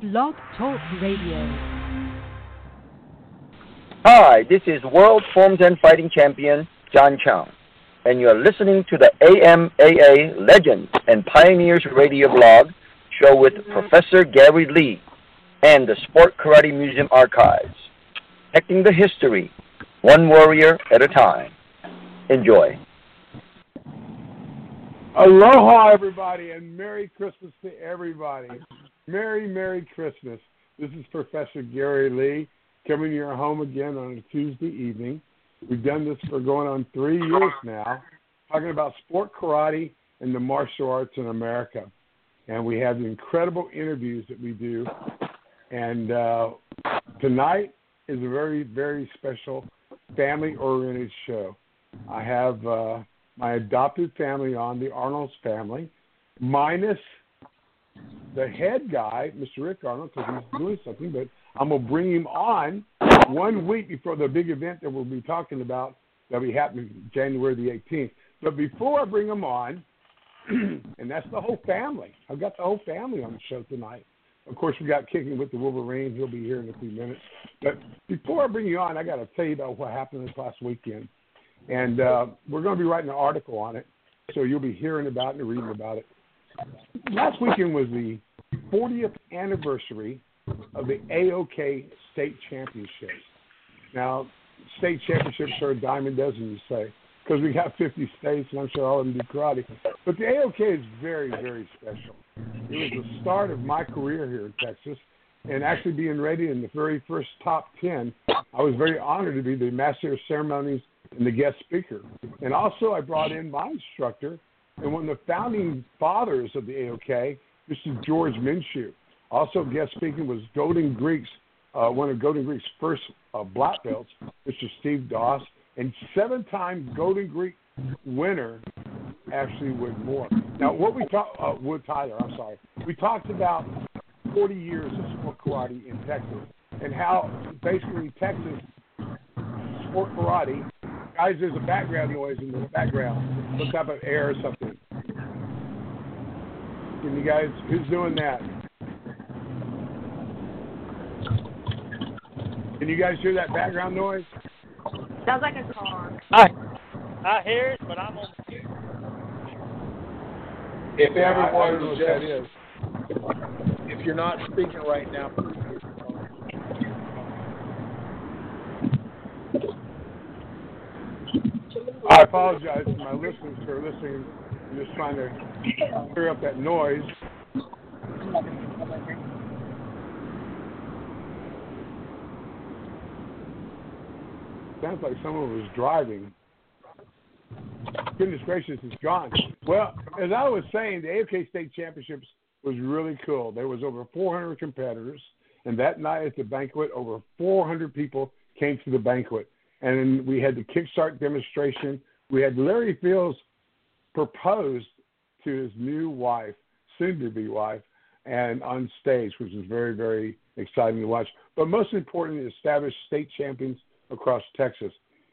Blog Talk Radio. Hi, this is World Form 10 Fighting Champion John Chang, and you're listening to the AMAA Legends and Pioneers Radio blog show with Professor Gary Lee and the Sport Karate Museum Archives, protecting the history, one warrior at a time. Enjoy. Aloha, everybody, and Merry Christmas to everybody. Merry Christmas. This is Professor Gary Lee coming to your home again on a Tuesday evening. We've done this for going on 3 years now, talking about sport karate and the martial arts in America. And we have incredible interviews that we do. And tonight is a very, very special family-oriented show. I have my adopted family on, the Arnold's family, minus the head guy, Mr. Rick Arnold, because he's doing something, but I'm going to bring him on 1 week before the big event that we'll be talking about that'll be happening January the 18th. But before I bring him on, and that's the whole family. I've got the whole family on the show tonight. Of course, we got Kicking with the Wolverine. He'll be here in a few minutes. But before I bring you on, I got to tell you about what happened this last weekend. And we're going to be writing an article on it, so you'll be hearing about it and reading about it. Last weekend was the 40th anniversary of the AOK State Championships. Now, state championships are a dime a dozen, you say, because we got 50 states, and I'm sure all of them do karate. But the AOK is very, very special. It was the start of my career here in Texas, and actually being rated in the very first top 10, I was very honored to be the master of ceremonies and the guest speaker. And also I brought in my instructor and one of the founding fathers of the AOK, Mr. George Minshew. Also guest speaking was Golden Greek's, one of Golden Greek's first black belts, Mr. Steve Doss, and 7-time Golden Greek winner, Ashley Wood Moore. Now, what we talked, Wood Tyler, I'm sorry. We talked about 40 years of sport karate in Texas and how basically Texas sport karate, guys, there's a background noise in the background, some type of air or something. Can you guys, who's doing that? Can you guys hear that background noise? Sounds like a car. I hear it, but I'm on mute. If everyone knows would what that just, is. if you're not speaking right now, please. I apologize to my listeners who are listening. I'm just trying to clear up that noise. Sounds like someone was driving. Goodness gracious, it's gone. Well, as I was saying, the AOK State Championships was really cool. There was over 400 competitors, and that night at the banquet, over 400 people came to the banquet. And then we had the kickstart demonstration. We had Larry Fields propose to his new wife, soon-to-be wife, and on stage, which was very, very exciting to watch. But most importantly, established state champions across Texas.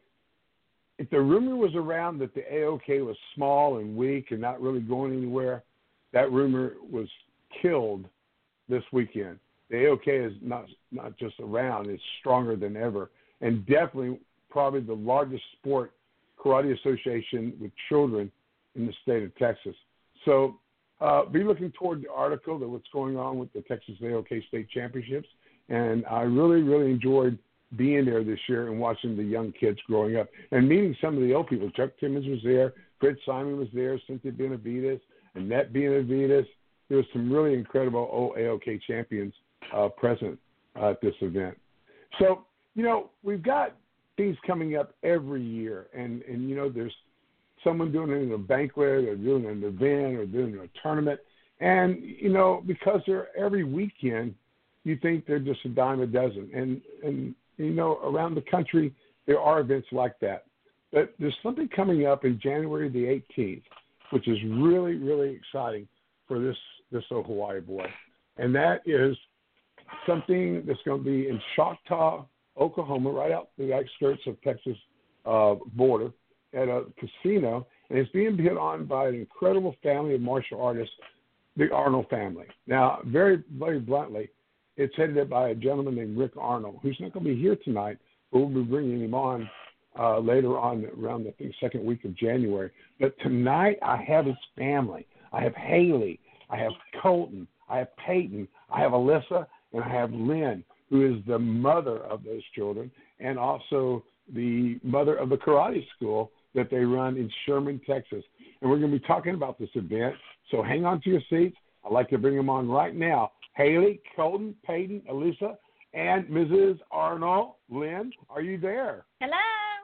If the rumor was around that the AOK was small and weak and not really going anywhere, that rumor was killed this weekend. The AOK is not just around, it's stronger than ever, and definitely probably the largest sport karate association with children in the state of Texas. So be looking toward the article that what's going on with the Texas AOK State Championships. And I really, really enjoyed being there this year and watching the young kids growing up and meeting some of the old people. Chuck Timmons was there. Fred Simon was there. Cynthia Benavides. Annette Benavides. There was some really incredible old AOK champions present at this event. So, you know, we've got things coming up every year. And you know, there's someone doing it in a banquet or doing an event or doing a tournament. And, you know, because they're every weekend, you think they're just a dime a dozen. And you know, around the country, there are events like that. But there's something coming up in January the 18th, which is really, really exciting for this old Hawaii boy. And that is something that's going to be in Choctaw, Oklahoma, right out the outskirts of Texas border at a casino. And it's being put on by an incredible family of martial artists, the Arnold family. Now, very, very bluntly, It's headed up by a gentleman named Rick Arnold, who's not going to be here tonight, but we'll be bringing him on later on around, I think, second week of January. But tonight I have his family. I have Haley. I have Colton. I have Peyton. I have Alyssa. And I have Lynn, who is the mother of those children and also the mother of the karate school that they run in Sherman, Texas. And we're going to be talking about this event. So hang on to your seats. I'd like to bring them on right now. Haley, Colton, Peyton, Alyssa, and Mrs. Arnold. Lynn, are you there? Hello.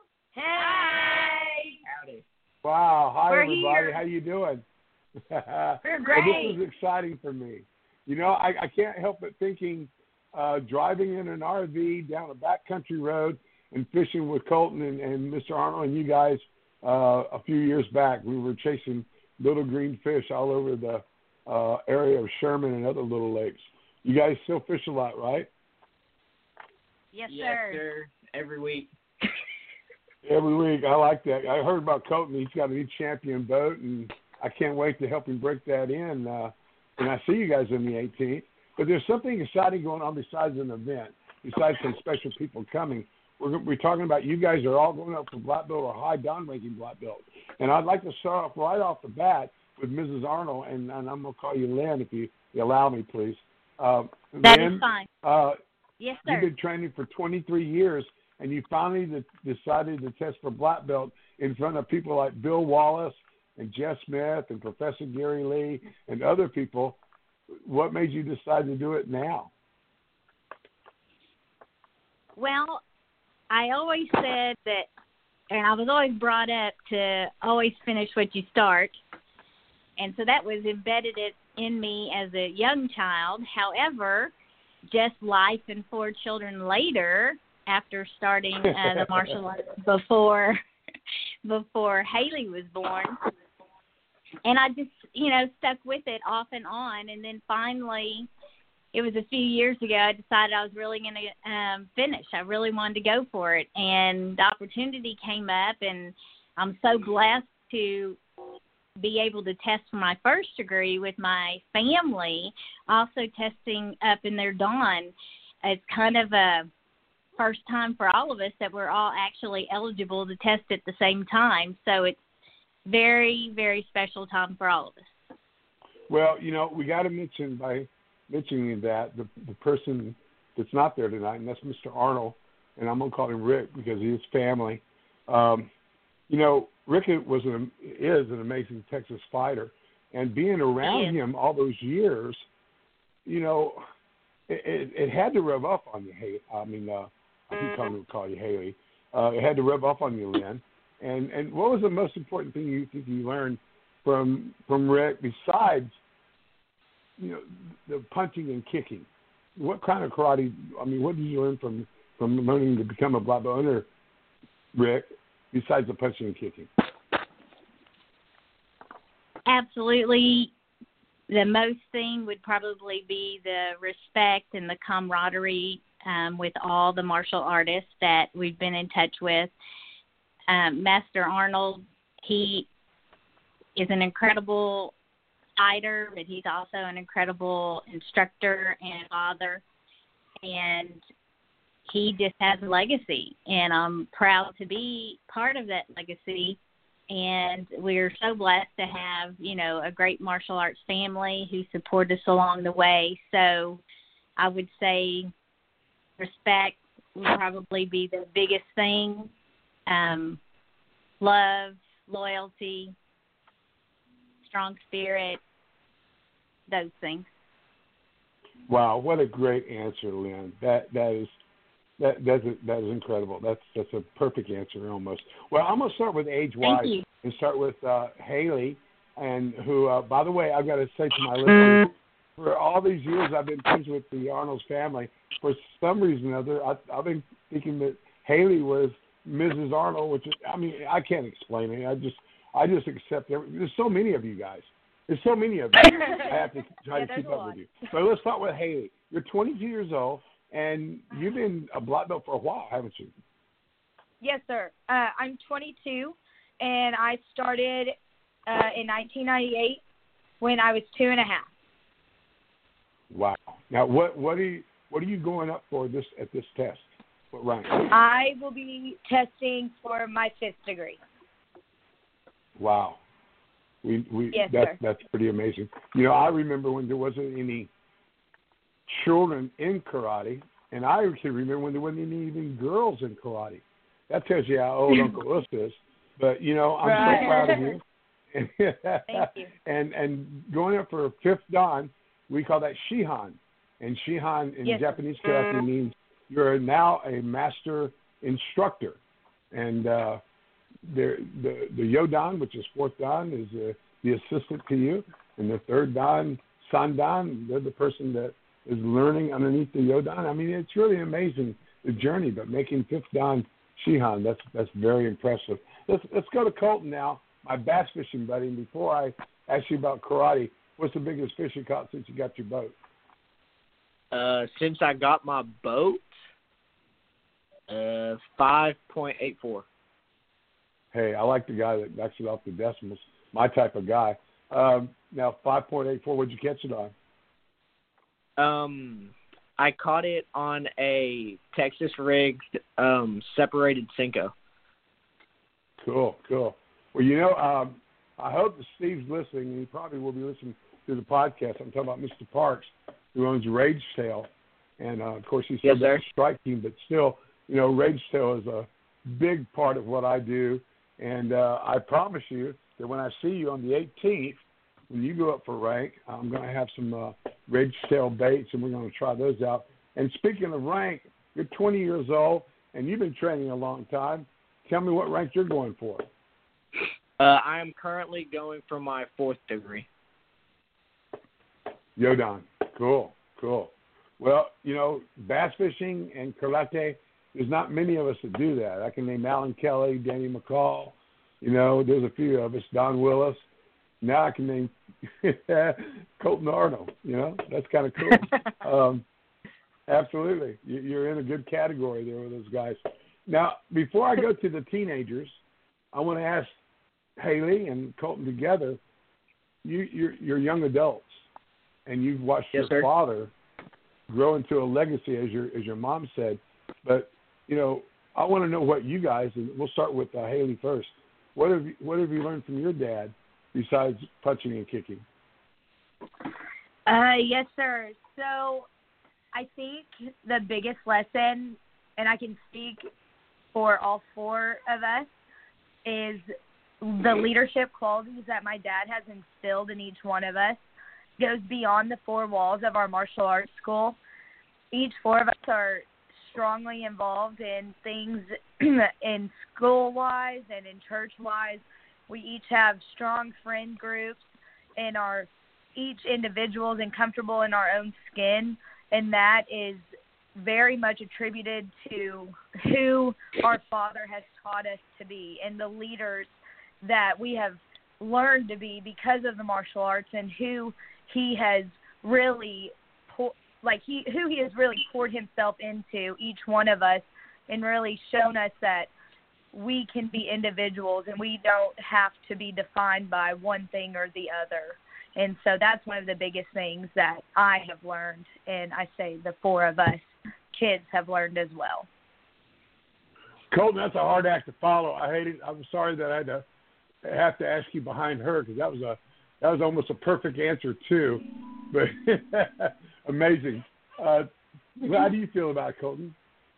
Hey. Howdy. Wow. Hi, We're everybody. here. How you doing? We're Well, great. this is exciting for me. You know, I can't help but thinking driving in an RV down a backcountry road and fishing with Colton and Mr. Arnold and you guys a few years back. We were chasing little green fish all over the area of Sherman and other little lakes. You guys still fish a lot, right? Yes, Yes, sir. sir. Every week. Every week. I like that. I heard about Colton. He's got a new champion boat, and I can't wait to help him break that in when I see you guys on the 18th. But there's something exciting going on besides an event, besides some special people coming. We're talking about you guys are all going up for black belt or high down-ranking black belt. And I'd like to start off right off the bat with Mrs. Arnold, and I'm going to call you Lynn if you allow me, please. That Lynn, is fine. Yes, you've sir. been training for 23 years, and you finally decided to test for black belt in front of people like Bill Wallace and Jeff Smith and Professor Gary Lee and other people. What made you decide to do it now? Well, I always said that, and I was always brought up to always finish what you start. And so that was embedded in me as a young child. However, just life and 4 children later, after starting the martial arts before Haley was born, and I just, stuck with it off and on. And then finally, it was a few years ago, I decided I was really going to finish. I really wanted to go for it. And the opportunity came up, and I'm so blessed to be able to test for my first degree with my family, also testing up in their Dawn. It's kind of a first time for all of us that we're all actually eligible to test at the same time. So it's very, very special time for all of us. Well, we got to mention by mentioning that the person that's not there tonight, and that's Mr. Arnold, and I'm going to call him Rick because he is family. Rick is an amazing Texas fighter, and being around him all those years, it had to rub off on you, Haley. I keep call you Haley. It had to rub off on you, Lynn. And what was the most important thing you think you learned from Rick besides, the punching and kicking? What kind of karate? What did you learn from learning to become a black belt under Rick besides the punching and kicking? Absolutely. The most thing would probably be the respect and the camaraderie with all the martial artists that we've been in touch with. Master Arnold, he is an incredible fighter, but he's also an incredible instructor and father. And he just has a legacy, and I'm proud to be part of that legacy. And we're so blessed to have, a great martial arts family who support us along the way. So I would say respect would probably be the biggest thing. Love, loyalty, strong spirit, those things. Wow, what a great answer, Lynn. That is incredible. That's a perfect answer almost. Well, I'm going to start with age-wise and start with Haley, and who, by the way, I've got to say to my listeners, for all these years I've been friends with the Arnold's family. For some reason or other, I've been thinking that Haley was Mrs. Arnold, which is, I can't explain it. I just accept everything. There's so many of you guys. There's so many of you. I have to try to keep up with you. So let's start with Haley. You're 22 years old, and you've been a black belt for a while, haven't you? Yes, sir. I'm 22, and I started in 1998 when I was 2.5. Wow. Now, what do What are you going up for at this test? What rank? I will be testing for my 5th degree. Wow. Yes, sir. That's pretty amazing. I remember when there wasn't any children in karate, and I actually remember when there wasn't any even girls in karate. That tells you how old Uncle Us is. But I'm so proud of you. Thank you. And going up for 5th Dan, we call that Shihan. And Shihan in Japanese karate means you're now a master instructor. And the Yodan, which is 4th Dan, is the assistant to you. And the 3rd Dan, Sandan, they're the person that is learning underneath the Yodan. I mean, it's really amazing, the journey. But making 5th Dan Shihan, that's very impressive. Let's go to Colton now, my bass fishing buddy. And before I ask you about karate, what's the biggest fish you caught since you got your boat? Since I got my boat, 5.84. Hey, I like the guy that knocks it off the decimals. My type of guy. Now, 5.84, what'd you catch it on? I caught it on a Texas rigged separated Senko. Cool. Well, I hope that Steve's listening, and he probably will be listening to the podcast. I'm talking about Mr. Parks, who owns Rage Tail. And, of course, he's still the strike team, but still, Rage Tail is a big part of what I do. And I promise you that when I see you on the 18th, when you go up for rank, I'm going to have some Rage Tail baits, and we're going to try those out. And speaking of rank, you're 20 years old, and you've been training a long time. Tell me what rank you're going for. I am currently going for my 4th degree. Yodan. Cool. Well, bass fishing and karate, there's not many of us that do that. I can name Alan Kelly, Danny McCall. There's a few of us, Don Willis. Now I can name Colton Arnold. That's kind of cool. Absolutely. You're in a good category there with those guys. Now, before I go to the teenagers, I want to ask Haley and Colton together, you're young adults, and you've watched your father grow into a legacy, as your mom said. But, I want to know what you guys, and we'll start with Haley first. What have you learned from your dad besides punching and kicking? Yes, sir. So I think the biggest lesson, and I can speak for all 4 of us, is the leadership qualities that my dad has instilled in each one of us goes beyond the 4 walls of our martial arts school. Each 4 of us are strongly involved in things in school-wise and in church-wise. We each have strong friend groups and are each individuals and comfortable in our own skin, and that is very much attributed to who our father has taught us to be and the leaders that we have learned to be because of the martial arts, and who he has really who he has really poured himself into each one of us, and really shown us that we can be individuals and we don't have to be defined by one thing or the other. And so that's one of the biggest things that I have learned, and I say the 4 of us kids have learned as well. Colton, that's a hard act to follow. I hate it. I'm sorry that I have to ask you behind her, because that was almost a perfect answer too. But amazing. How do you feel about it, Colton?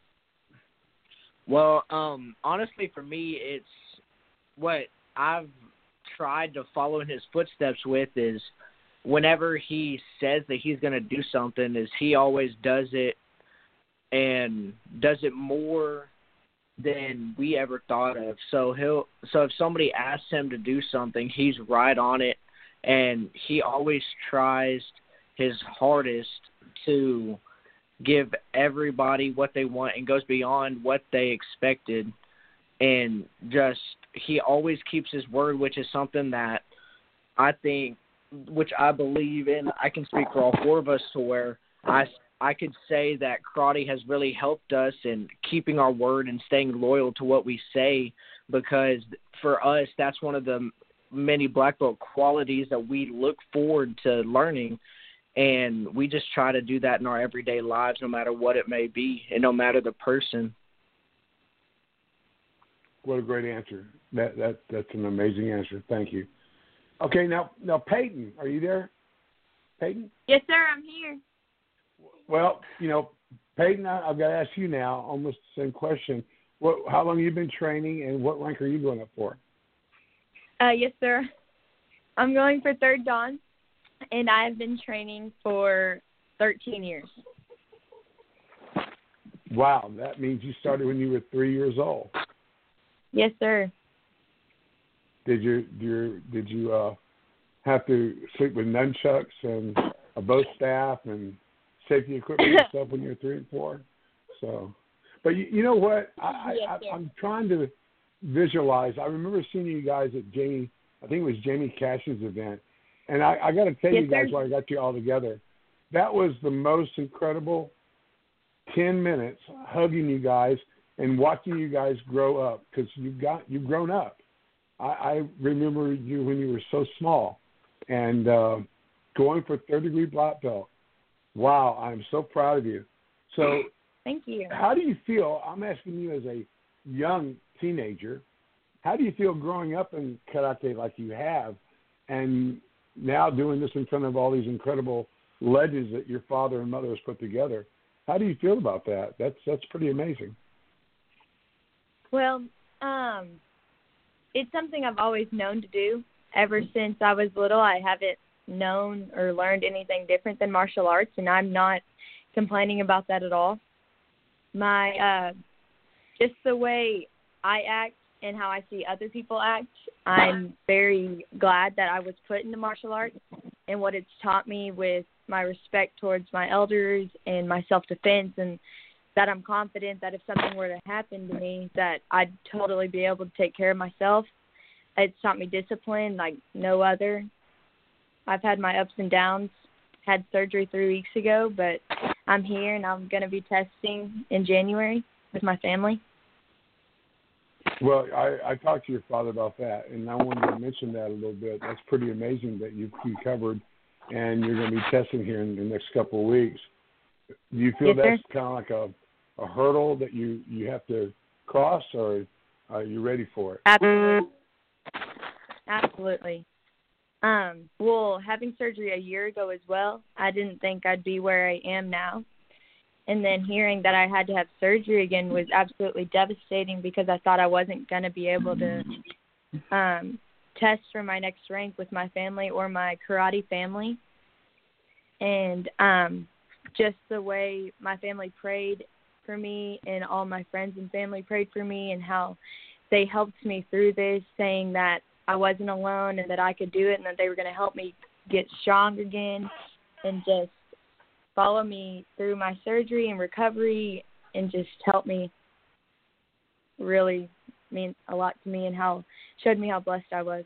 Well, honestly, for me, it's what I've tried to follow in his footsteps with is whenever he says that he's going to do something, is he always does it and does it more than we ever thought of. So if somebody asks him to do something, he's right on it, and he always tries his hardest to give everybody what they want and goes beyond what they expected. And just he always keeps his word, which is something that I think, which I believe in. I can speak for all 4 of us to where I could say that karate has really helped us in keeping our word and staying loyal to what we say, because for us, that's one of the many black belt qualities that we look forward to learning And we just try to do that in our everyday lives, no matter what it may be, and no matter the person. What a great answer. That's an amazing answer. Thank you. Okay, now Peyton, are you there? Peyton? Yes, sir, I'm here. Well, Peyton, I've got to ask you now almost the same question. How long have you been training, and what rank are you going up for? Yes, sir. I'm going for 3rd Dan, and I've been training for 13 years. Wow, that means you started when you were 3 years old. Yes, sir. Did you have to sleep with nunchucks and a bow staff and safety equipment and stuff when you were 3 and 4? So, but you know what? I'm trying to visualize. I remember seeing you guys at Jamie Cash's event, and I got to tell you guys while I got you all together, that was the most incredible 10 minutes hugging you guys and watching you guys grow up, because you've grown up. I remember you when you were so small, and going for 3rd-degree black belt. Wow, I'm so proud of you. So, thank you. How do you feel? I'm asking you as a young teenager, how do you feel growing up in karate like you have, and now doing this in front of all these incredible legends that your father and mother has put together? How do you feel about that? That's pretty amazing. Well, it's something I've always known to do. Ever since I was little, I haven't known or learned anything different than martial arts, and I'm not complaining about that at all. My just the way I act and how I see other people act, I'm very glad that I was put into martial arts and what it's taught me with my respect towards my elders and my self-defense, and that I'm confident that if something were to happen to me, that I'd totally be able to take care of myself. It's taught me discipline like no other. I've had my ups and downs, had surgery 3 weeks ago, but I'm here and I'm going to be testing in January with my family. Well, I talked to your father about that, and I wanted to mention that a little bit. That's pretty amazing that you covered, and you're going to be testing here in the next couple of weeks. Do you feel that's kind of like a hurdle that you have to cross, or are you ready for it? Absolutely. Well, having surgery a year ago as well, I didn't think I'd be where I am now. And then hearing that I had to have surgery again was absolutely devastating, because I thought I wasn't going to be able to test for my next rank with my family or my karate family. And just the way my family prayed for me and all my friends and family prayed for me, and how they helped me through this, saying that I wasn't alone and that I could do it, and that they were going to help me get strong again and just follow me through my surgery and recovery, and just help me really mean a lot to me, and showed me how blessed I was.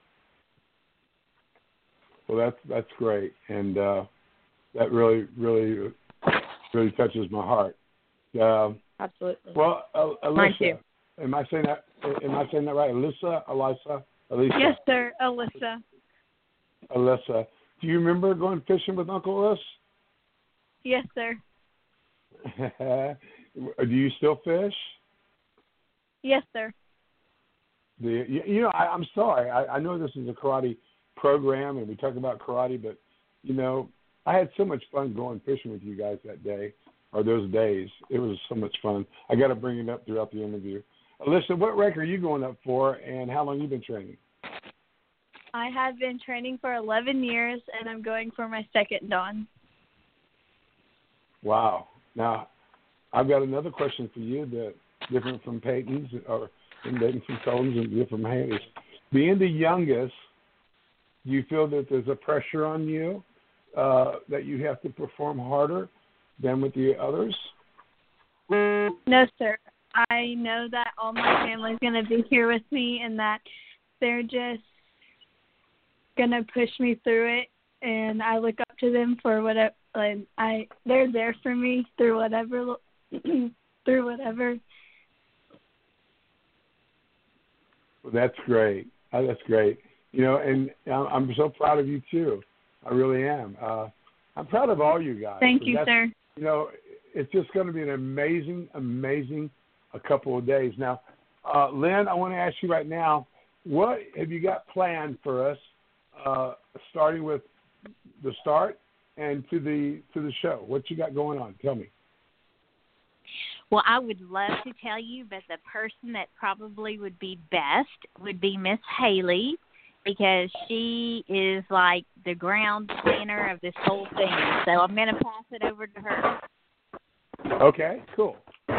Well, that's great, and that really touches my heart. Absolutely. Well, Alyssa, mine too. Am I saying that right? Alyssa? Yes, sir. Alyssa. Do you remember going fishing with Uncle Russ? Yes, sir. Do you still fish? Yes, sir. I'm sorry. I know this is a karate program, and we talk about karate, but, I had so much fun going fishing with you guys that day, or those days. It was so much fun. I got to bring it up throughout the interview. Alyssa, what rank are you going up for, and how long have you been training? I have been training for 11 years, and I'm going for my 2nd Dan. Wow. Now, I've got another question for you that's different from Peyton's, or different from Colton's, and different from Haley's. Being the youngest, do you feel that there's a pressure on you that you have to perform harder than with the others? No, sir. I know that all my family's going to be here with me, and that they're just going to push me through it, and I look up to them for whatever. They're there for me through whatever. Well, that's great. That's great. And I'm so proud of you too. I really am. I'm proud of all you guys. Thank you, sir. You know, it's just going to be an amazing, amazing a couple of days. Now, Lynn, I want to ask you right now, what have you got planned for us, starting with the start and to the show? What you got going on? Tell me. Well, I would love to tell you, but the person that probably would be best would be Miss Haley, because she is like the ground planner of this whole thing. So I'm going to pass it over to her. Okay, cool.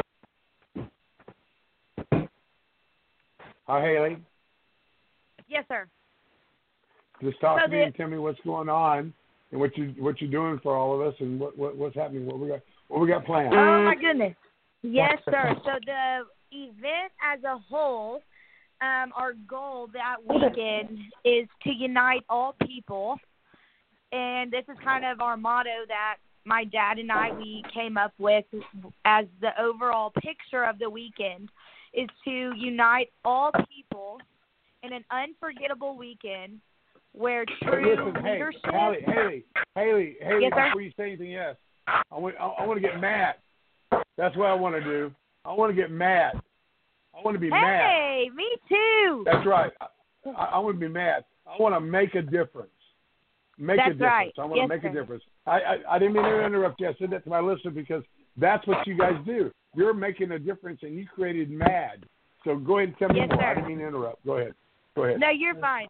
Hi, Haley. Yes, sir. Just talk to me and tell me what's going on and what you're doing for all of us and what's happening. What we got planned. Oh my goodness. Yes, sir. So the event as a whole, our goal that weekend is to unite all people, and this is kind of our motto that my dad and we came up with as the overall picture of the weekend, is to unite all people in an unforgettable weekend where true leadership. Haley, yes, before you say anything else, I want to get mad. That's what I want to do. I want to get mad. I want to be mad. Hey, me too. That's right. I want to be mad. I want to make a difference. That's a difference. Right. I want to make a difference. I didn't mean to interrupt you. I said that to my listener because that's what you guys do. You're making a difference, and you created MAD. So go ahead and tell me more. Sir. I didn't mean to interrupt. Go ahead. No, you're fine.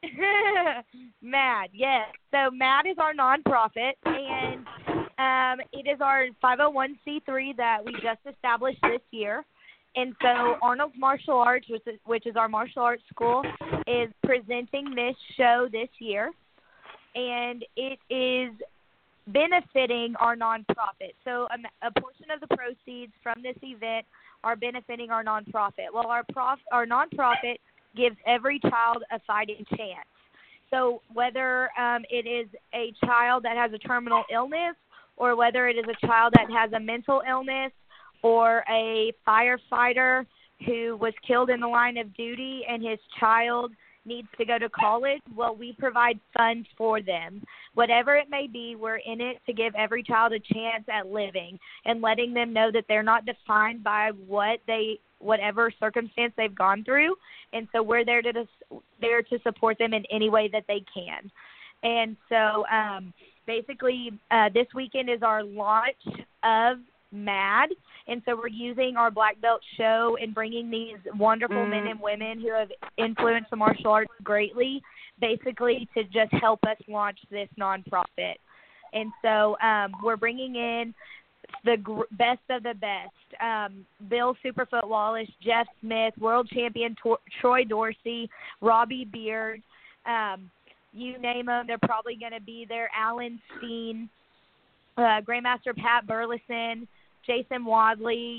MAD, yes. So MAD is our nonprofit, and it is our 501c3 that we just established this year. And so Arnold's Martial Arts, which is our martial arts school, is presenting this show this year, and it is benefiting our nonprofit. So a portion of the proceeds from this event are benefiting our nonprofit. Well, our nonprofit gives every child a fighting chance. So whether it is a child that has a terminal illness, or whether it is a child that has a mental illness, or a firefighter who was killed in the line of duty and his child needs to go to college, well, we provide funds for them. Whatever it may be, we're in it to give every child a chance at living and letting them know that they're not defined by whatever circumstance they've gone through. And so we're there to support them in any way that they can. And so basically this weekend is our launch of MAD, and so we're using our black belt show and bringing these wonderful men and women who have influenced the martial arts greatly, basically to just help us launch this nonprofit. And so we're bringing in the best of the best, Bill Superfoot Wallace, Jeff Smith, world champion Troy Dorsey, Robbie Beard, you name them, they're probably going to be there. Alan Steen, Grandmaster Pat Burleson, Jason Wadley,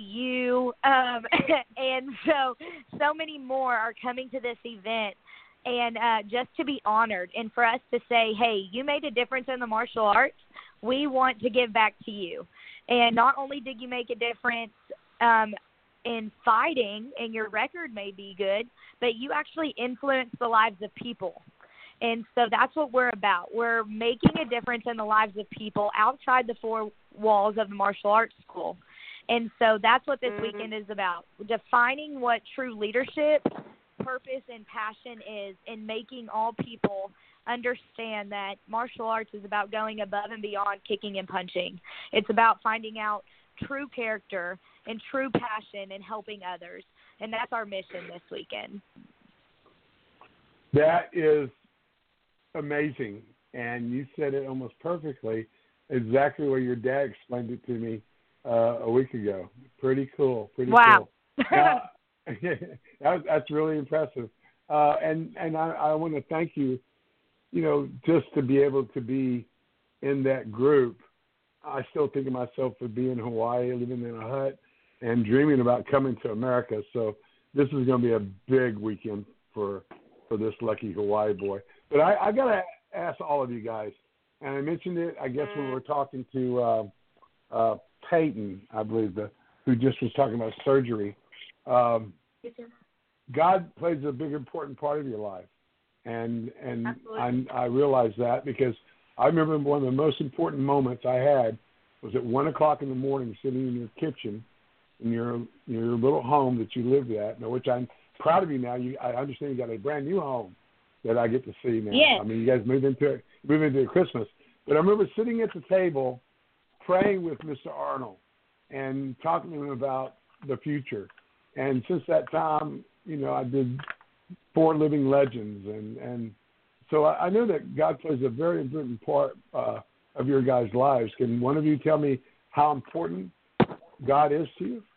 and so many more are coming to this event, and just to be honored and for us to say, hey, you made a difference in the martial arts. We want to give back to you. And not only did you make a difference in fighting, and your record may be good, but you actually influenced the lives of people. And so that's what we're about. We're making a difference in the lives of people outside the four walls of the martial arts school. And so that's what this weekend is about, defining what true leadership, purpose, and passion is, and making all people understand that martial arts is about going above and beyond kicking and punching. It's about finding out true character and true passion and helping others. And that's our mission this weekend. That is amazing, and you said it almost perfectly, exactly where your dad explained it to me a week ago. Pretty cool. Wow. Cool. That's really impressive. And I want to thank you, just to be able to be in that group. I still think of myself as being in Hawaii, living in a hut, and dreaming about coming to America. So this is going to be a big weekend for this lucky Hawaii boy. But I got to ask all of you guys, and I mentioned it, I guess, when we were talking to Peyton, I believe, who just was talking about surgery. God plays a big, important part of your life. And I realize that because I remember one of the most important moments I had was at 1 o'clock in the morning, sitting in your kitchen in your little home that you lived at, which I'm proud of you now. I understand you got a brand new home that I get to see now. Yes. I mean, you guys moved into it Christmas. But I remember sitting at the table praying with Mr. Arnold and talking to him about the future. And since that time, I did 4 Living Legends. And so I know that God plays a very important part of your guys' lives. Can one of you tell me how important God is to you?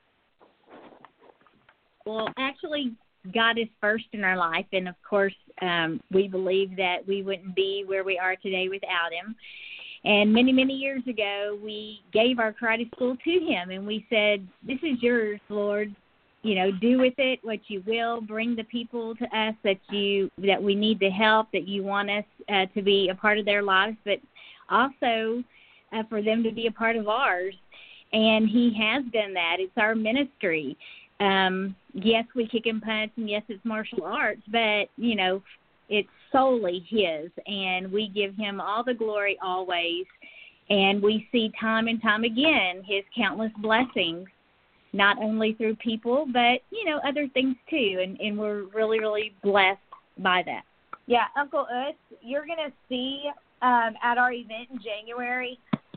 Well, actually, God is first in our life, and of course, we believe that we wouldn't be where we are today without Him. And many, many years ago, we gave our karate school to Him, and we said, "This is yours, Lord. Do with it what you will. Bring the people to us that we need to help, that you want us to be a part of their lives, but also for them to be a part of ours." And He has done that. It's our ministry. Yes, we kick and punch, and yes, it's martial arts, but, it's solely His, and we give Him all the glory always. And we see time and time again His countless blessings, not only through people, but, other things too. And we're really, really blessed by that. Yeah, Uncle Us, you're going to see at our event in January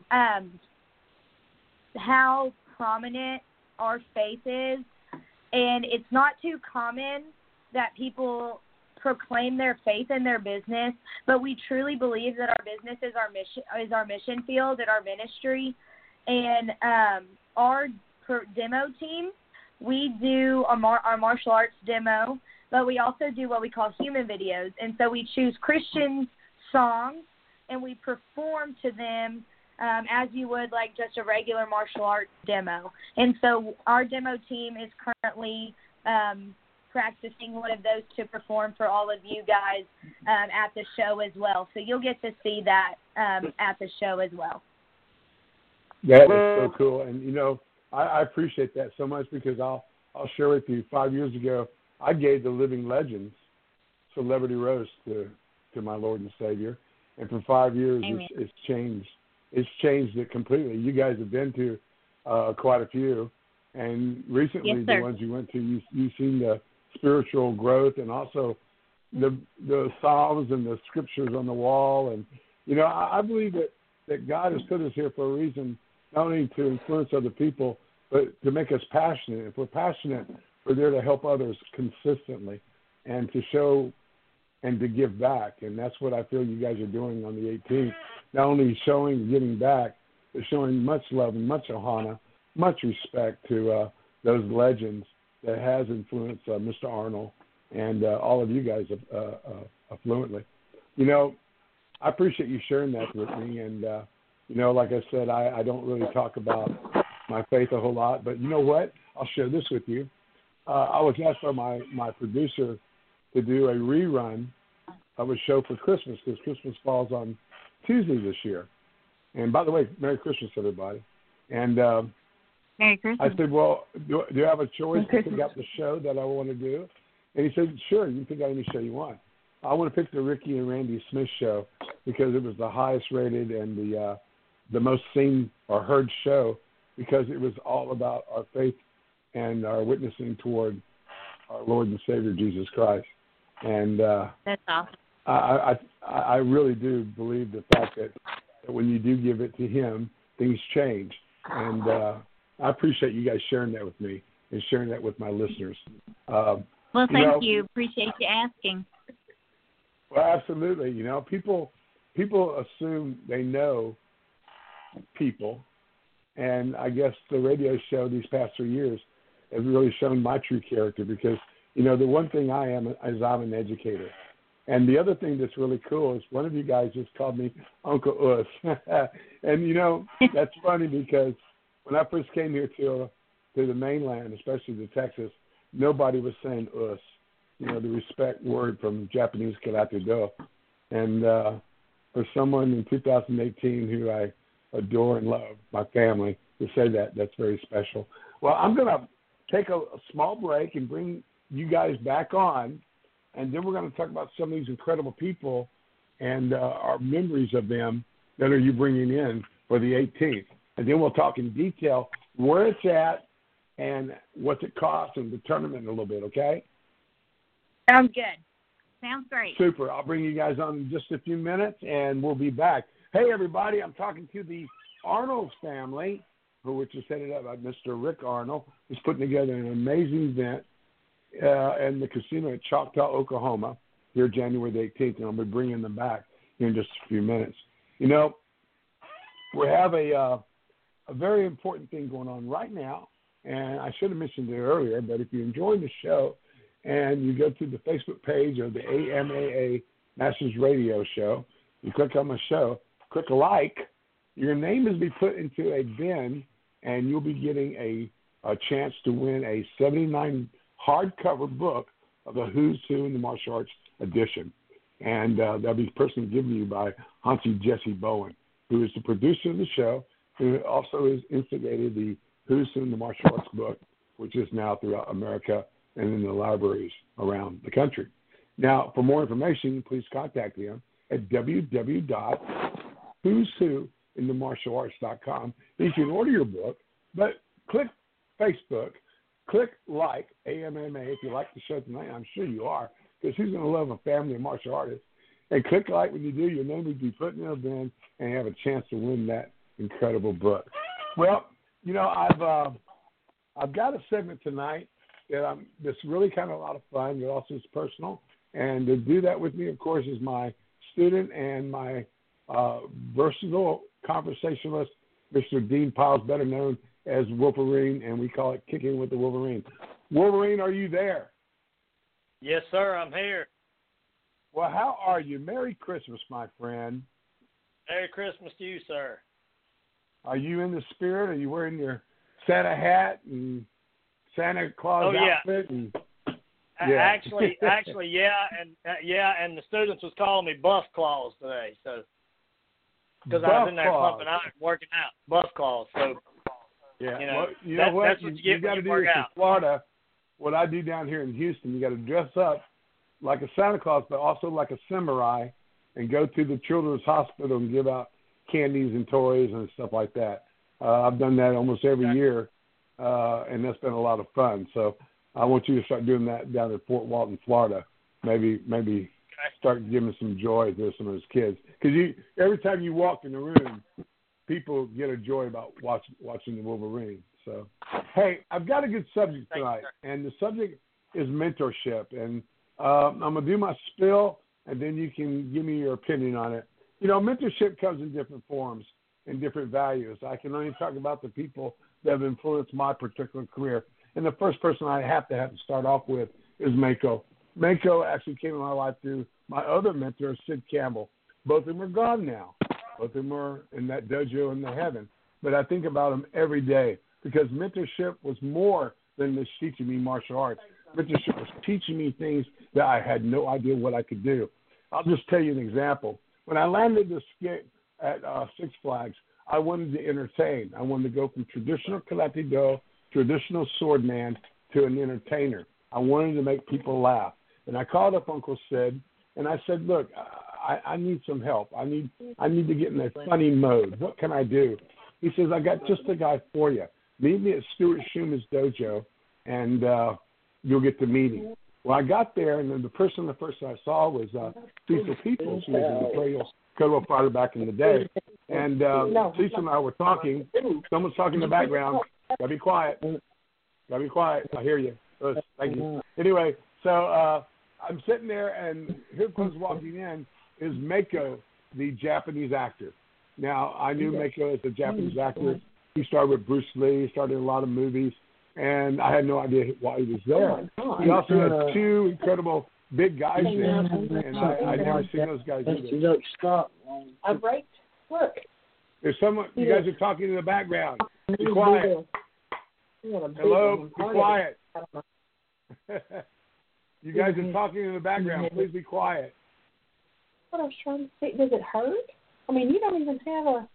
how prominent our faith is. And it's not too common that people proclaim their faith in their business, but we truly believe that our business is our mission field and our ministry. And our demo team, we do our martial arts demo, but we also do what we call human videos. And so we choose Christian songs and we perform to them as you would like just a regular martial arts demo. And so our demo team is currently practicing one of those to perform for all of you guys at the show as well. So you'll get to see that at the show as well. That is so cool. And, I appreciate that so much because I'll share with you, 5 years ago, I gave the Living Legends Celebrity Roast to my Lord and Savior. And for 5 years, it's changed. It's changed it completely. You guys have been to quite a few. And recently, yes, the ones you went to, you've seen the spiritual growth and also the Psalms and the scriptures on the wall. And, I believe that God has put us here for a reason, not only to influence other people, but to make us passionate. If we're passionate, we're there to help others consistently and to show and to give back. And that's what I feel you guys are doing on the 18th. Not only showing and giving back, but showing much love and much ohana, much respect to those legends that has influenced Mr. Arnold and all of you guys fluently. I appreciate you sharing that with me. And, like I said, I don't really talk about my faith a whole lot. But you know what? I'll share this with you. I was asked by my producer to do a rerun of a show for Christmas because Christmas falls on Tuesday this year. And by the way, Merry Christmas, everybody. And Merry Christmas. I said, well, do you have a choice to pick out the show that I want to do? And he said, sure, you can pick out any show you want. I want to pick the Ricky and Randy Smith show because it was the highest rated and the most seen or heard show because it was all about our faith and our witnessing toward our Lord and Savior, Jesus Christ. And that's awesome. I really do believe the fact that when you do give it to Him, things change. And I appreciate you guys sharing that with me and sharing that with my listeners. Well, thank you. Appreciate you asking. Well, absolutely. People assume they know people, and I guess the radio show these past 3 years has really shown my true character because, the one thing I am is I'm an educator. And the other thing that's really cool is one of you guys just called me Uncle Us. And, that's funny because when I first came here to the mainland, especially to Texas, nobody was saying Us. The respect word from Japanese karate do. And for someone in 2018 who I adore and love, my family, to say that's very special. Well, I'm going to take a small break and bring you guys back on, and then we're going to talk about some of these incredible people and our memories of them that are you bringing in for the 18th? And then we'll talk in detail where it's at and what's it cost and the tournament in a little bit, okay? Sounds good. Sounds great. Super. I'll bring you guys on in just a few minutes, and we'll be back. Hey, everybody, I'm talking to the Arnold family, which is headed up by Mr. Rick Arnold. He's putting together an amazing event in the casino at Choctaw, Oklahoma, here January the 18th, and I'll be bringing them back here in just a few minutes. You know, we have a very important thing going on right now, and I should have mentioned it earlier, but if you're enjoying the show and you go to the Facebook page of the AMAA Masters Radio Show, you click on my show, click like, your name is be put into a bin, and you'll be getting a chance to win a 79 hardcover book of the Who's Who in the Martial Arts edition. And that'll be personally given to you by Hansi Jesse Bowen, who is the producer of the show, who also has instigated the Who's Who in the Martial Arts book, which is now throughout America and in the libraries around the country. Now, for more information, please contact them at www.who'swhointhemartialarts.com. You can order your book, but click Facebook, click like AMMA if you like the show tonight. I'm sure you are, because who's going to love a family of martial artists? And click like when you do, your name will be put in a bin and have a chance to win that incredible book. Well, you know, I've got a segment tonight that's really kind of a lot of fun, but also it's personal. And to do that with me, of course, is my student and my versatile conversationalist, Mr. Dean Piles, better known as Wolverine, and we call it Kicking with the Wolverine. Wolverine, are you there? Yes, sir, I'm here. Well, how are you? Merry Christmas, my friend. Merry Christmas to you, sir. Are you in the spirit? Are you wearing your Santa hat and Santa Claus outfit? And, Actually, yeah, and the students was calling me Buff Claus today, so because I was in there pumping out and working out, Buff Claus. So yeah, you know, well, you know what? That's what you got to do work this out. in Florida. What I do down here in Houston, you got to dress up like a Santa Claus, but also like a samurai, and go to the Children's Hospital and give out candies and toys and stuff like that. I've done that almost every year, and that's been a lot of fun. So I want you to start doing that down at Fort Walton, Florida. Maybe start giving some joy to some of those kids. Because every time you walk in the room, people get a joy about watching the Wolverine. So, hey, I've got a good subject tonight, and the subject is mentorship. And I'm going to do my spiel, and then you can give me your opinion on it. You know, mentorship comes in different forms and different values. I can only talk about the people that have influenced my particular career. And the first person I have to start off with is Mako. Mako actually came in my life through my other mentor, Sid Campbell. Both of them are gone now. Both of them are in that dojo in the heaven. But I think about them every day because mentorship was more than just teaching me martial arts. Mentorship was teaching me things that I had no idea what I could do. I'll just tell you an example. When I landed the skate at Six Flags, I wanted to entertain. I wanted to go from traditional karate do, traditional sword man, to an entertainer. I wanted to make people laugh. And I called up Uncle Sid, and I said, look, I need some help. I need to get in a funny mode. What can I do? He says, I got just the guy for you. Meet me at Stuart Schumer's dojo, and you'll get to meet him. Well, I got there, and then the first I saw was Cecil Peoples, who was an Imperial Cobra fighter back in the day. And Cecil and I were talking. Someone's talking in the background. Gotta be quiet. I hear you. Thank you. Anyway, so I'm sitting there, and here comes walking in is Mako, the Japanese actor. Now, I knew Mako as a Japanese actor. He started with Bruce Lee. He started in a lot of movies, and I had no idea why he was there. He also had two incredible big guys there, and I never seen those guys either. Stop. I braked. Look. There's someone. You guys are talking in the background. Be quiet. Hello. Be quiet. You guys are talking in the background. Please be quiet. What I was trying to say, does it hurt? I mean, you don't even have a.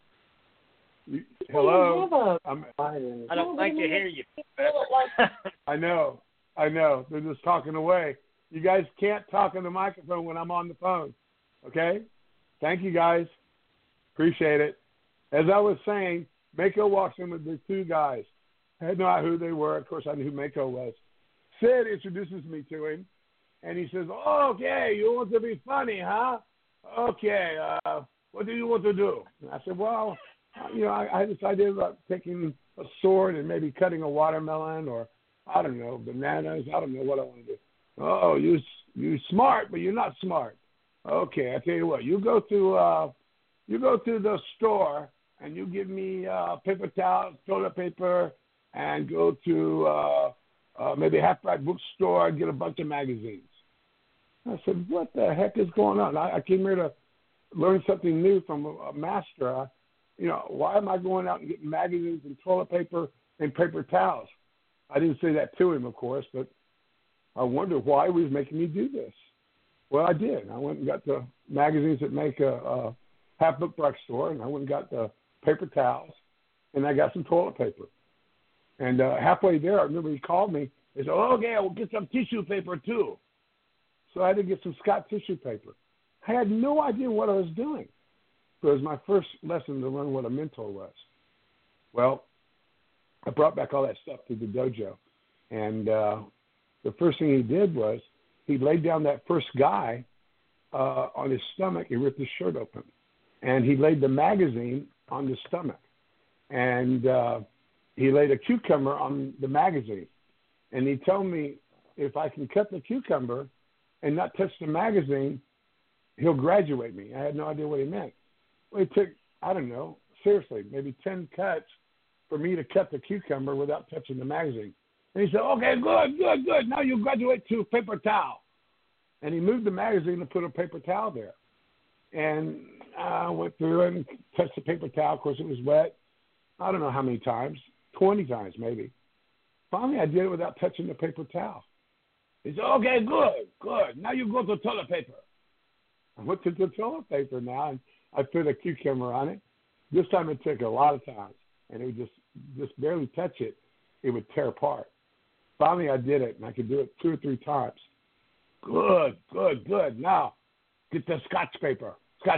Hello. I don't think you hear you. I know. They're just talking away. You guys can't talk on the microphone when I'm on the phone. Okay? Thank you, guys. Appreciate it. As I was saying, Mako walks in with the two guys. I had no idea who they were. Of course, I knew who Mako was. Sid introduces me to him, and he says, okay, you want to be funny, huh? Okay, what do you want to do? And I said, well, I had this idea about taking a sword and maybe cutting a watermelon or, I don't know, bananas. I don't know what I want to do. Oh, you smart, but you're not smart. Okay, I tell you what, you go to the store and you give me paper towels, toilet paper, and go to maybe a half-price bookstore and get a bunch of magazines. I said, what the heck is going on? I came here to learn something new from a master. Why am I going out and getting magazines and toilet paper and paper towels? I didn't say that to him, of course, but I wondered why he was making me do this. Well, I did. I went and got the magazines that make a half-book drugstore, and I went and got the paper towels, and I got some toilet paper. And halfway there, I remember he called me. He said, okay, I will get some tissue paper too. So I had to get some Scott tissue paper. I had no idea what I was doing. It was my first lesson to learn what a mentor was. Well, I brought back all that stuff to the dojo. And the first thing he did was he laid down that first guy on his stomach. He ripped his shirt open. And he laid the magazine on the stomach. And he laid a cucumber on the magazine. And he told me if I can cut the cucumber and not touch the magazine, he'll graduate me. I had no idea what he meant. Well, it took, I don't know, seriously, maybe 10 cuts for me to cut the cucumber without touching the magazine. And he said, okay, good. Now you graduate to paper towel. And he moved the magazine and put a paper towel there. And I went through and touched the paper towel. Of course, it was wet. I don't know how many times, 20 times maybe. Finally, I did it without touching the paper towel. He said, okay, good. Now you go to toilet paper. I went to the toilet paper now, and I put a cucumber on it. This time it took a lot of times, and it would just barely touch it. It would tear apart. Finally, I did it, and I could do it 2 or 3 times. Good. Now, get the Scotch paper,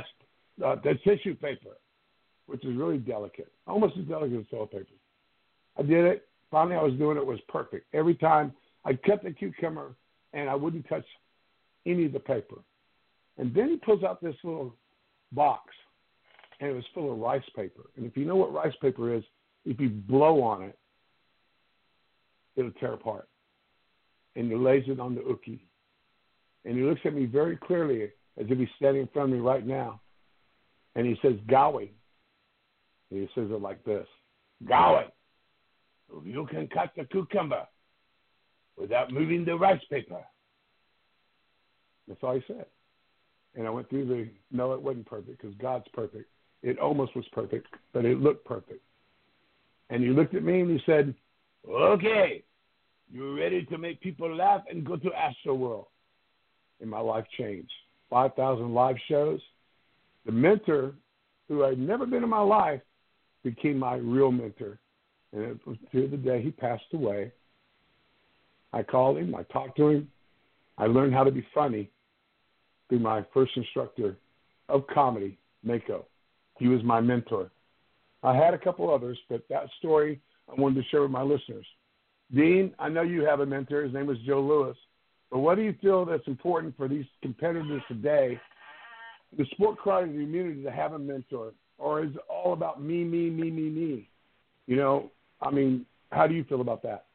the tissue paper, which is really delicate, almost as delicate as toilet paper. I did it. Finally, I was doing it. It was perfect. Every time I cut the cucumber, and I wouldn't touch any of the paper. And then he pulls out this little box, and it was full of rice paper. And if you know what rice paper is, if you blow on it, it'll tear apart. And he lays it on the uke. And he looks at me very clearly as if he's standing in front of me right now. And he says, Gowie. And he says it like this. Gowie, if you can cut the cucumber without moving the rice paper. That's all he said. And I went through no, it wasn't perfect because God's perfect. It almost was perfect, but it looked perfect. And he looked at me and he said, okay, you're ready to make people laugh and go to Astroworld. And my life changed. 5,000 live shows. The mentor, who I'd never been in my life, became my real mentor. And it was to the day he passed away. I called him. I talked to him. I learned how to be funny through my first instructor of comedy, Mako. He was my mentor. I had a couple others, but that story I wanted to share with my listeners. Dean, I know you have a mentor. His name is Joe Lewis. But what do you feel that's important for these competitors today, the sport karate community, to have a mentor? Or is it all about me? I mean, how do you feel about that?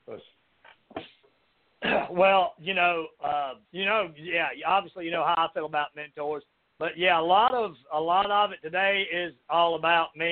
Well, obviously you know how I feel about mentors, but yeah, a lot of it today is all about me.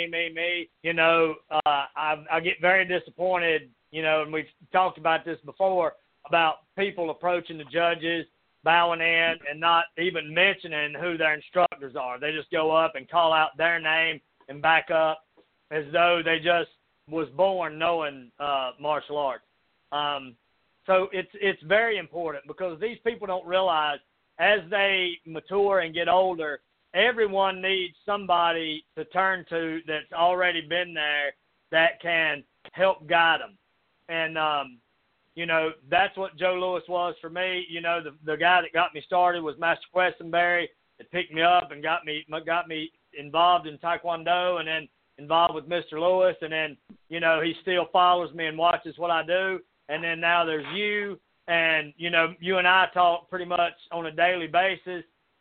I get very disappointed, and we've talked about this before about people approaching the judges, bowing in, and not even mentioning who their instructors are. They just go up and call out their name and back up as though they just was born knowing martial arts. So it's very important because these people don't realize as they mature and get older, everyone needs somebody to turn to that's already been there that can help guide them. And, that's what Joe Lewis was for me. The guy that got me started was Master Questenberry that picked me up and got me involved in Taekwondo and then involved with Mr. Lewis, and then, you know, he still follows me and watches what I do. And then now there's you, and, you know, you and I talk pretty much on a daily basis.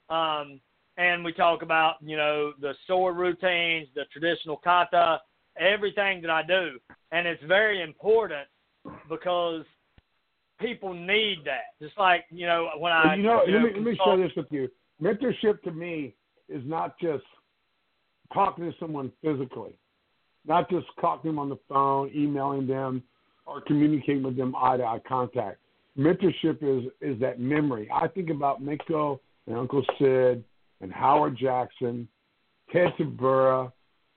And we talk about, you know, the sword routines, the traditional kata, everything that I do. And it's very important because people need that. Just like, you know, when I... let me share this with you. Mentorship to me is not just talking to someone physically, not just talking to them on the phone, emailing them, or communicating with them eye-to-eye contact. Mentorship is that memory. I think about Mako and Uncle Sid and Howard Jackson, Ted Tabura,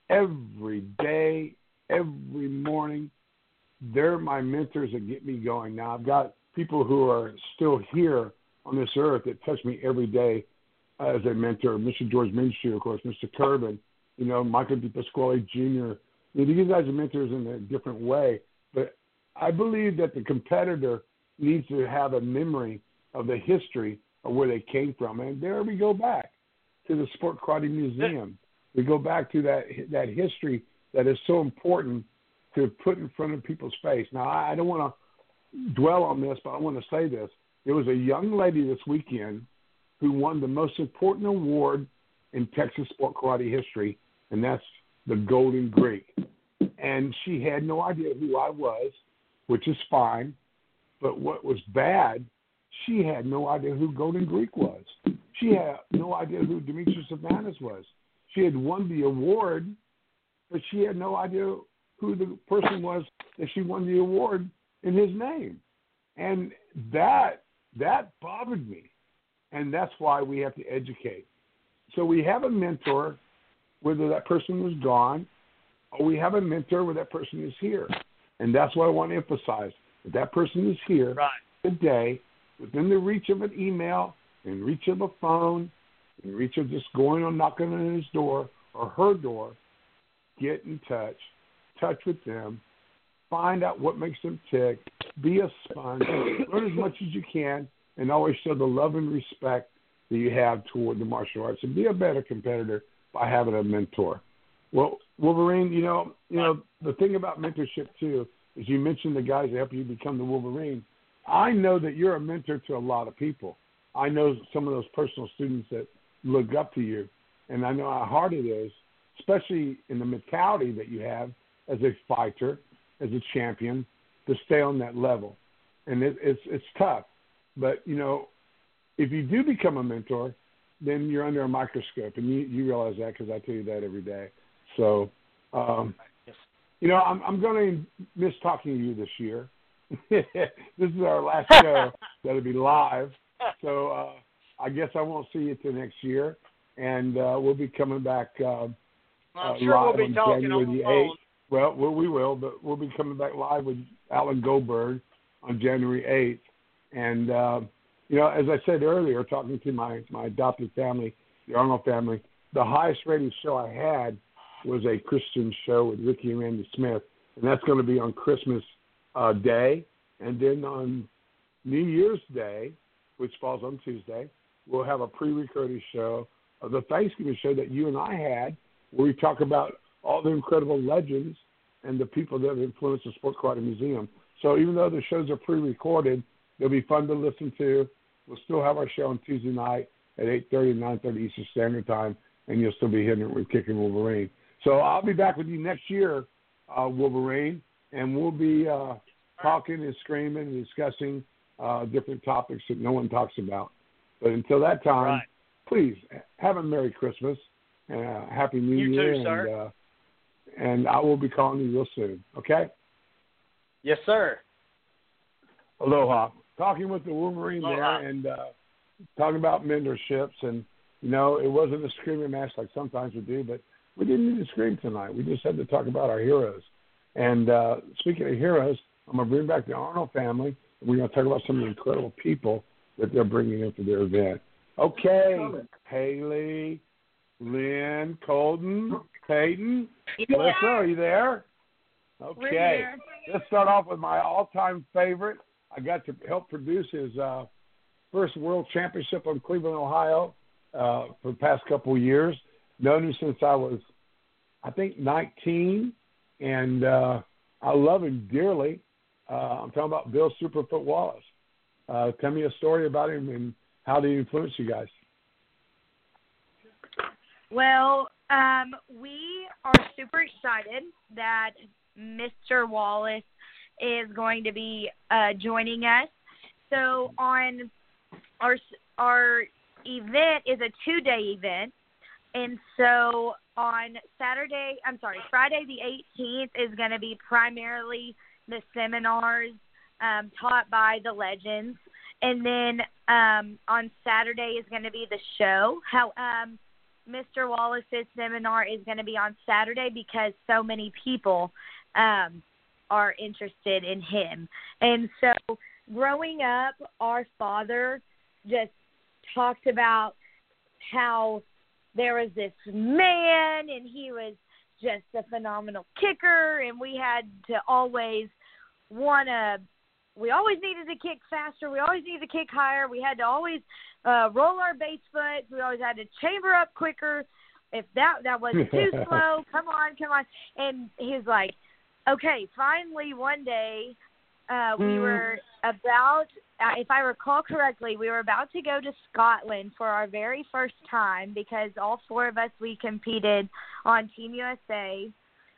every day, every morning. They're my mentors that get me going. Now, I've got people who are still here on this earth that touch me every day as a mentor. Mr. George Minshew, of course, Mr. Turbin, you know, Michael DePasquale Jr. You know, these guys are mentors in a different way. But I believe that the competitor needs to have a memory of the history of where they came from. And there we go back to the Sport Karate Museum. We go back to that history that is so important to put in front of people's face. Now, I don't want to dwell on this, but I want to say this. There was a young lady this weekend who won the most important award in Texas sport karate history, and that's the Golden Greek. And she had no idea who I was, which is fine. But what was bad, she had no idea who Golden Greek was. She had no idea who Demetrius Savanas was. She had won the award, but she had no idea who the person was that she won the award in his name. And that bothered me. And that's why we have to educate. So we have a mentor, whether that person was gone, or we have a mentor where that person is here. And that's what I want to emphasize. If that person is here today, within the reach of an email, in reach of a phone, in reach of just going or knocking on his door or her door, get in touch with them, find out what makes them tick, be a sponge, learn as much as you can, and always show the love and respect that you have toward the martial arts, and be a better competitor by having a mentor. Well, Wolverine, you know, the thing about mentorship too is you mentioned the guys that help you become the Wolverine. I know that you're a mentor to a lot of people. I know some of those personal students that look up to you, and I know how hard it is, especially in the mentality that you have as a fighter, as a champion, to stay on that level. And it's tough. But, you know, if you do become a mentor, then you're under a microscope, and you realize that because I tell you that every day. So, you know, I'm going to miss talking to you this year. This is our last show that'll be live. So I guess I won't see you till next year. And we'll be coming back I'm live sure we'll be on talking January on the the phone. 8th. Well, we will, but we'll be coming back live with Alan Goldberg on January 8th. And, you know, as I said earlier, talking to my adopted family, the Arnold family, the highest rated show I had was a Christian show with Ricky and Randy Smith, and that's going to be on Christmas Day. And then on New Year's Day, which falls on Tuesday, we'll have a pre-recorded show of the Thanksgiving show that you and I had, where we talk about all the incredible legends and the people that have influenced the Sport Karate Museum. So even though the shows are pre-recorded, they'll be fun to listen to. We'll still have our show on Tuesday night at 8:30 and 9:30 Eastern Standard Time, and you'll still be hitting it with Kicking Wolverine. So I'll be back with you next year, Wolverine, and we'll be talking and screaming and discussing different topics that no one talks about. But until that time, please have a Merry Christmas and a Happy New Year. You too, sir. And I will be calling you real soon, okay? Yes, sir. Aloha. Talking with the Wolverine there and talking about mentorships. And, you know, it wasn't a screaming match like sometimes we do, but we didn't need to scream tonight. We just had to talk about our heroes. And speaking of heroes, I'm going to bring back the Arnold family. And we're going to talk about some of the incredible people that they're bringing into their event. Okay, Haley, Lynn, Colton, Peyton, Melissa, are you there? Okay, let's start off with my all-time favorite. I got to help produce his first World Championship in Cleveland, Ohio for the past couple of years. known him since I was, I think, 19, and I love him dearly. I'm talking about Bill Superfoot Wallace. Tell me a story about him and how did he influence you guys? Well, we are super excited that Mr. Wallace is going to be joining us. So on our event is a 2-day event, and so on Friday the 18th is going to be primarily the seminars taught by the legends, and then on Saturday is going to be the show. Mr. Wallace's seminar is going to be on Saturday because so many people are interested in him. And so growing up, our father just talked about how there was this man and he was just a phenomenal kicker, and we had to always we always needed to kick faster. We always needed to kick higher. We had to always roll our base foot. We always had to chamber up quicker. If that wasn't too slow, come on. And he's like, okay, finally one day we were about, if I recall correctly, we were about to go to Scotland for our very first time because all four of us, we competed on Team USA.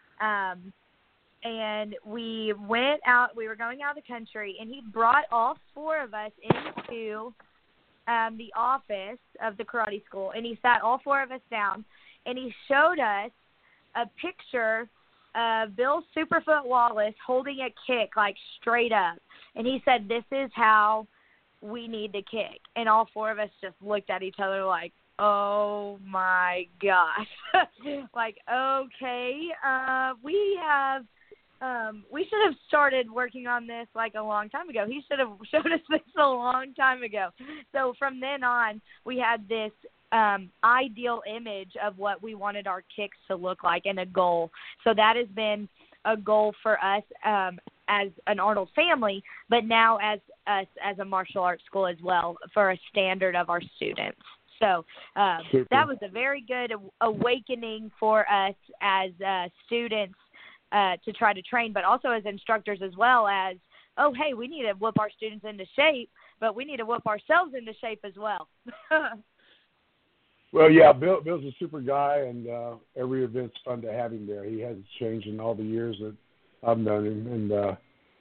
And we went out, we were going out of the country, and he brought all four of us into the office of the karate school, and he sat all four of us down, and he showed us a picture of Bill Superfoot Wallace holding a kick, like straight up, and he said, this is how we need to kick, and all four of us just looked at each other like, oh my gosh, like, okay, we should have started working on this like a long time ago. He should have showed us this a long time ago. So from then on, we had this ideal image of what we wanted our kicks to look like and a goal. So that has been a goal for us as an Arnold family, but now as us as a martial arts school as well for a standard of our students. So that was a very good awakening for us as students to try to train, but also as instructors as well as, oh, hey, we need to whoop our students into shape, but we need to whoop ourselves into shape as well. Well, yeah, Bill's a super guy, and every event's fun to have him there. He hasn't changed in all the years that I've known him, and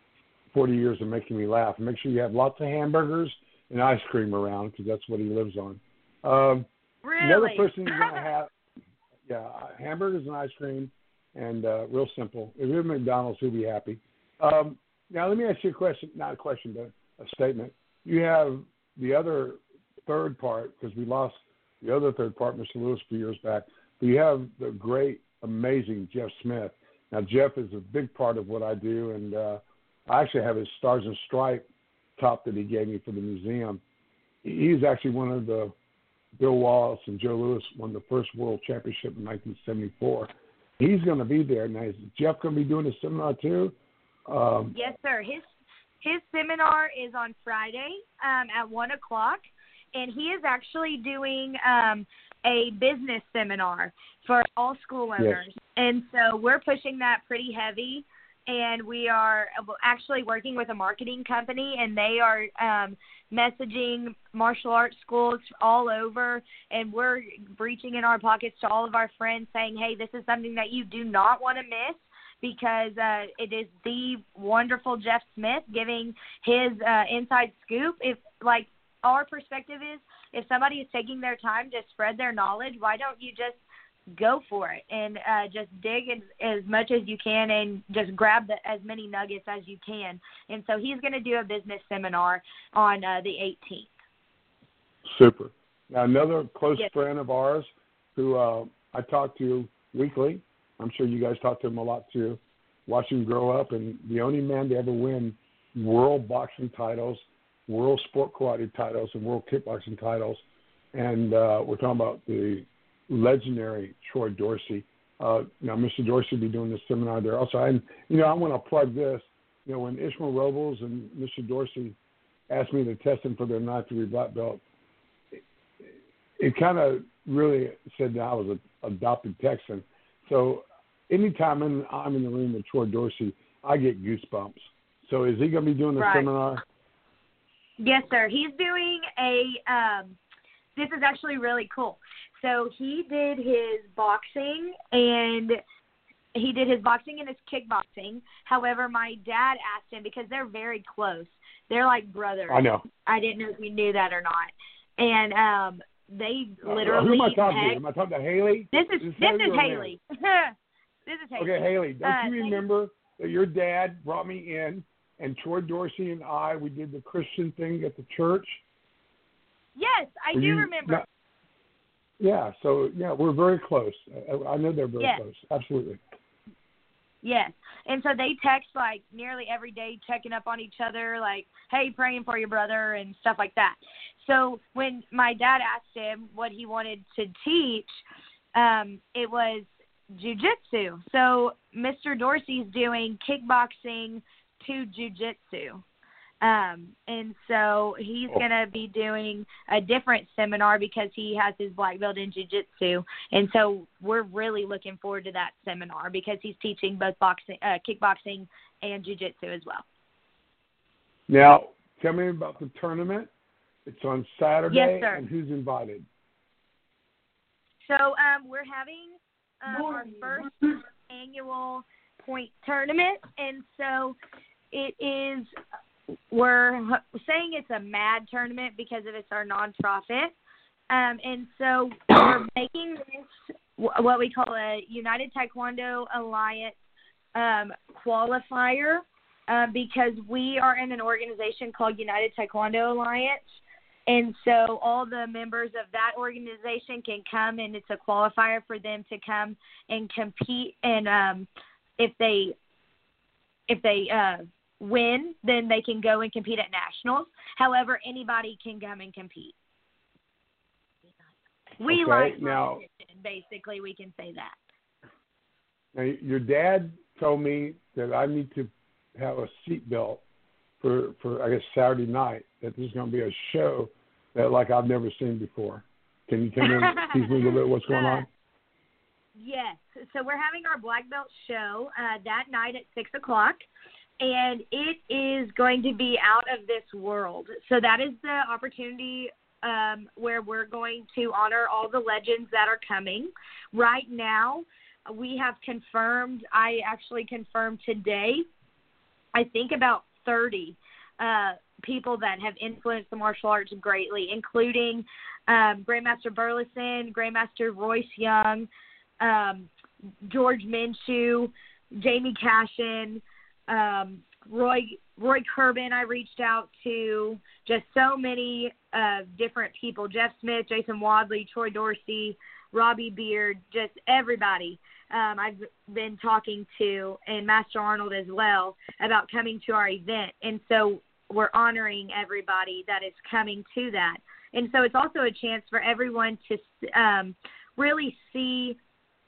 40 years of making me laugh. And make sure you have lots of hamburgers and ice cream around because that's what he lives on. Really? Another person you're going to have, hamburgers and ice cream. And real simple. If you're at McDonald's, he'll be happy. Now, let me ask you a question, not a question, but a statement. You have the other third part, because we lost the other third part, Mr. Lewis, a few years back. But you have the great, amazing Jeff Smith. Now, Jeff is a big part of what I do, and I actually have his Stars and Stripe top that he gave me for the museum. He's actually one of the Bill Wallace and Joe Lewis won the first world championship in 1974. He's going to be there. Now, is Jeff going to be doing a seminar too? Yes, sir. His seminar is on Friday at 1 o'clock, and he is actually doing a business seminar for all school owners. Yes. And so we're pushing that pretty heavy, and we are actually working with a marketing company, and they are messaging martial arts schools all over, and we're reaching in our pockets to all of our friends saying, hey, this is something that you do not want to miss because it is the wonderful Jeff Smith giving his inside scoop. If, like, our perspective is if somebody is taking their time to spread their knowledge, why don't you just go for it and just dig as much as you can and just grab as many nuggets as you can. And so he's going to do a business seminar on the 18th. Super. Now, another close friend of ours who I talk to weekly, I'm sure you guys talk to him a lot too, watch him grow up, and the only man to ever win world boxing titles, world sport karate titles, and world kickboxing titles. And we're talking about the legendary Troy Dorsey. Now, Mr. Dorsey will be doing this seminar there also. And, I want to plug this. When Ishmael Robles and Mr. Dorsey asked me to test him for their 9th degree black belt, it kind of really said that I was an adopted Texan. So anytime I'm in the room with Troy Dorsey, I get goosebumps. So is he going to be doing a seminar? Yes, sir. He's doing this is actually really cool. So he did his boxing and his kickboxing. However, my dad asked him, because they're very close. They're like brothers. I know. I didn't know if you knew that or not. And they literally. Who am I talking to? Am I talking to Haley? This is Haley. This is Haley. Okay, Haley, don't you remember that your dad brought me in and Troy Dorsey and we did the Christian thing at the church? Yes, I do remember. Yeah, so, we're very close. I know they're very close. Absolutely. Yes. And so they text, like, nearly every day, checking up on each other, like, hey, praying for your brother and stuff like that. So when my dad asked him what he wanted to teach, it was jiu-jitsu. So Mr. Dorsey's doing kickboxing to jiu-jitsu. And so he's going to be doing a different seminar because he has his black belt in jiu-jitsu. And so we're really looking forward to that seminar because he's teaching both kickboxing and jiu-jitsu as well. Now, tell me about the tournament. It's on Saturday. Yes, sir. And who's invited? So we're having our first annual point tournament. And so it is – we're saying it's a MAD tournament because it's our nonprofit. And so we're making this what we call a United Taekwondo Alliance qualifier because we are in an organization called United Taekwondo Alliance. And so all the members of that organization can come, and it's a qualifier for them to come and compete. And if they win, then they can go and compete at nationals. However, anybody can come and compete. We like competition, basically, we can say that. Now, your dad told me that I need to have a seatbelt for I guess Saturday night. That there's going to be a show that like I've never seen before. Can you tell me a little bit what's going on? Yes. So we're having our black belt show that night at 6:00. And it is going to be out of this world. So that is the opportunity where we're going to honor all the legends that are coming. Right now, we have confirmed, I actually confirmed today, I think about 30 people that have influenced the martial arts greatly, including Grandmaster Burleson, Grandmaster Royce Young, George Minshew, Jamie Cashin, Roy Kerbin. I reached out to just so many different people, Jeff Smith, Jason Wadley, Troy Dorsey, Robbie Beard, just everybody I've been talking to, and Master Arnold as well, about coming to our event. And so we're honoring everybody that is coming to that. And so it's also a chance for everyone to really see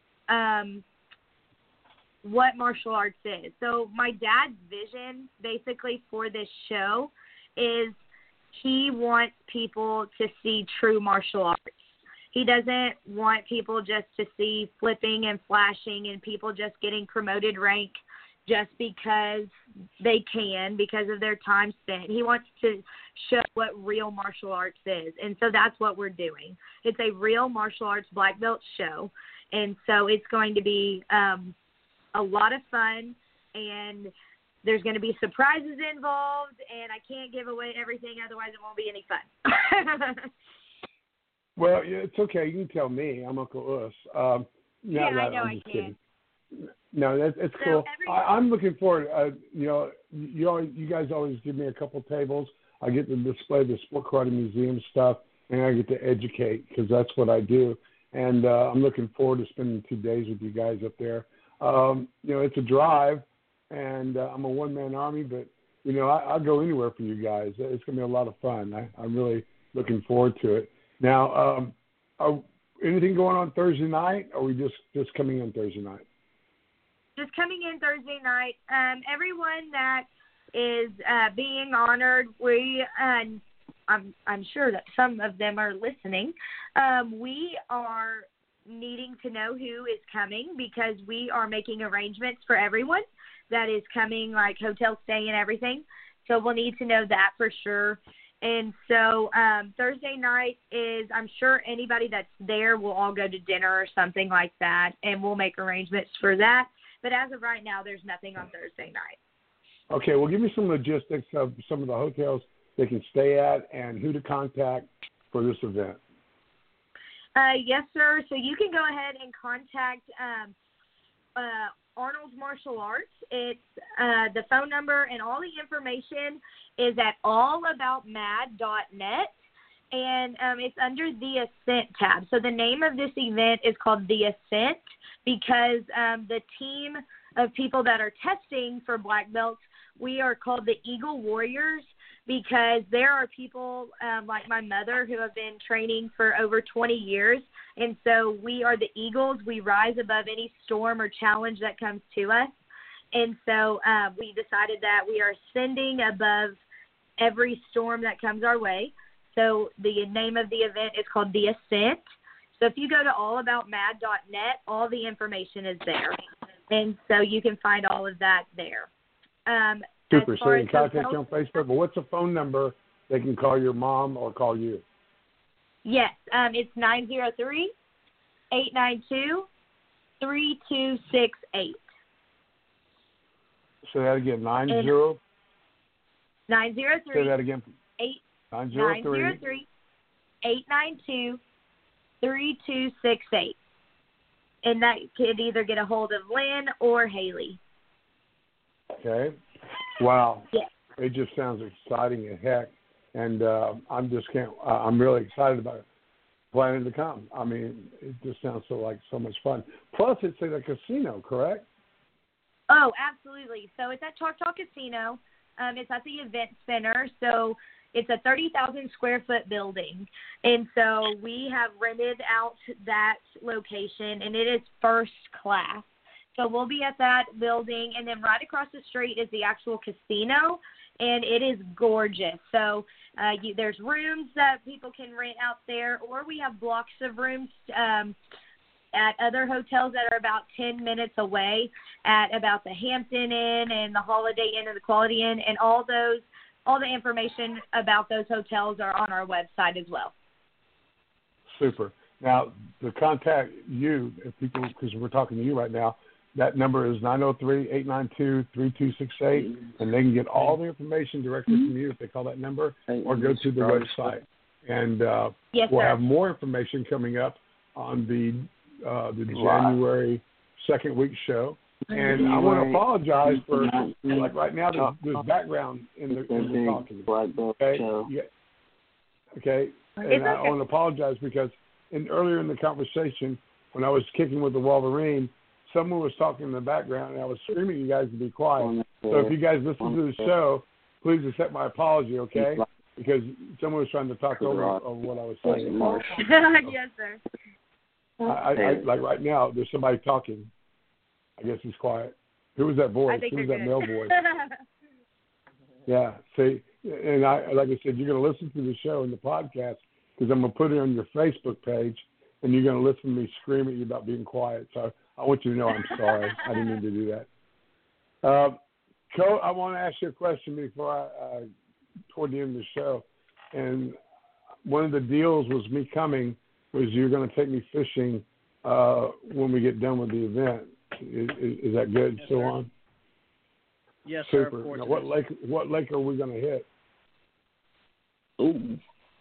what martial arts is. So my dad's vision basically for this show is he wants people to see true martial arts. He doesn't want people just to see flipping and flashing and people just getting promoted rank just because they can, because of their time spent. He wants to show what real martial arts is. And so that's what we're doing. It's a real martial arts black belt show. And so it's going to be a lot of fun, and there's going to be surprises involved, and I can't give away everything, otherwise it won't be any fun. Well, it's okay. You can tell me. I'm Uncle Us. I know I can. No, it's cool. I'm looking forward. You guys always give me a couple tables. I get to display the Sport Karate Museum stuff, and I get to educate because that's what I do. And I'm looking forward to spending 2 days with you guys up there. It's a drive, and I'm a one-man army, but, I'll go anywhere for you guys. It's going to be a lot of fun. I'm really looking forward to it. Now, anything going on Thursday night, or are we just coming in Thursday night? Just coming in Thursday night. Everyone that is being honored, we I'm sure that some of them are listening. We are needing to know who is coming because we are making arrangements for everyone that is coming, like hotel stay and everything. So we'll need to know that for sure. And so Thursday night is, I'm sure anybody that's there will all go to dinner or something like that, and we'll make arrangements for that. But as of right now, there's nothing on Thursday night. Okay, well, give me some logistics of some of the hotels they can stay at and who to contact for this event. Yes, sir. So you can go ahead and contact Arnold's Martial Arts. It's the phone number and all the information is at allaboutmad.net, and it's under the Ascent tab. So the name of this event is called The Ascent because the team of people that are testing for black belts, we are called the Eagle Warriors because there are people like my mother who have been training for over 20 years, and so we are the Eagles. We rise above any storm or challenge that comes to us, and so we decided that we are ascending above every storm that comes our way. So the name of the event is called The Ascent. So if you go to allaboutmad.net, all the information is there, and so you can find all of that there. Super. So you can contact you on Facebook. But what's the phone number they can call your mom or call you? Yes, it's 903-892-3268. Say that again. 90. 903. Say that again. 903-892-3268. And that could either get a hold of Lynn or Haley. Okay. Wow. Yes. It just sounds exciting as heck, and I'm really excited about it. Planning to come. I mean, it just sounds so much fun. Plus, it's at a casino, correct? Oh, absolutely. So it's at Choctaw Casino. It's at the event center. So it's a 30,000 square foot building. And so we have rented out that location, and it is first class. So we'll be at that building, and then right across the street is the actual casino, and it is gorgeous. So there's rooms that people can rent out there, or we have blocks of rooms at other hotels that are about 10 minutes away at about the Hampton Inn and the Holiday Inn and the Quality Inn, and all the information about those hotels are on our website as well. Super. Now, to contact you, if people, because we're talking to you right now, that number is 903-892-3268, and they can get all the information directly from you if they call that number or go to the website. And we'll have more information coming up on the January 2nd week show. And I want to apologize for, like right now, there's background in the talking. Okay? Yeah. Okay? And I want to apologize because earlier in the conversation, when I was kicking with the Wolverine, someone was talking in the background, and I was screaming at you guys to be quiet. So if you guys listen to the show, please accept my apology, okay? Because someone was trying to talk over what I was saying. Yes, sir. I like right now, there's somebody talking. I guess he's quiet. Who was that voice? Who was that male voice? Yeah. See, and like I said, you're going to listen to the show and the podcast because I'm going to put it on your Facebook page, and you're going to listen to me scream at you about being quiet. So I want you to know I'm sorry. I didn't mean to do that. I want to ask you a question before toward the end of the show. And one of the deals was me coming was you're going to take me fishing when we get done with the event. Is that good? Yes, still sir. on? Yes, Super. sir. Of course. Now, what lake are we going to hit? Ooh.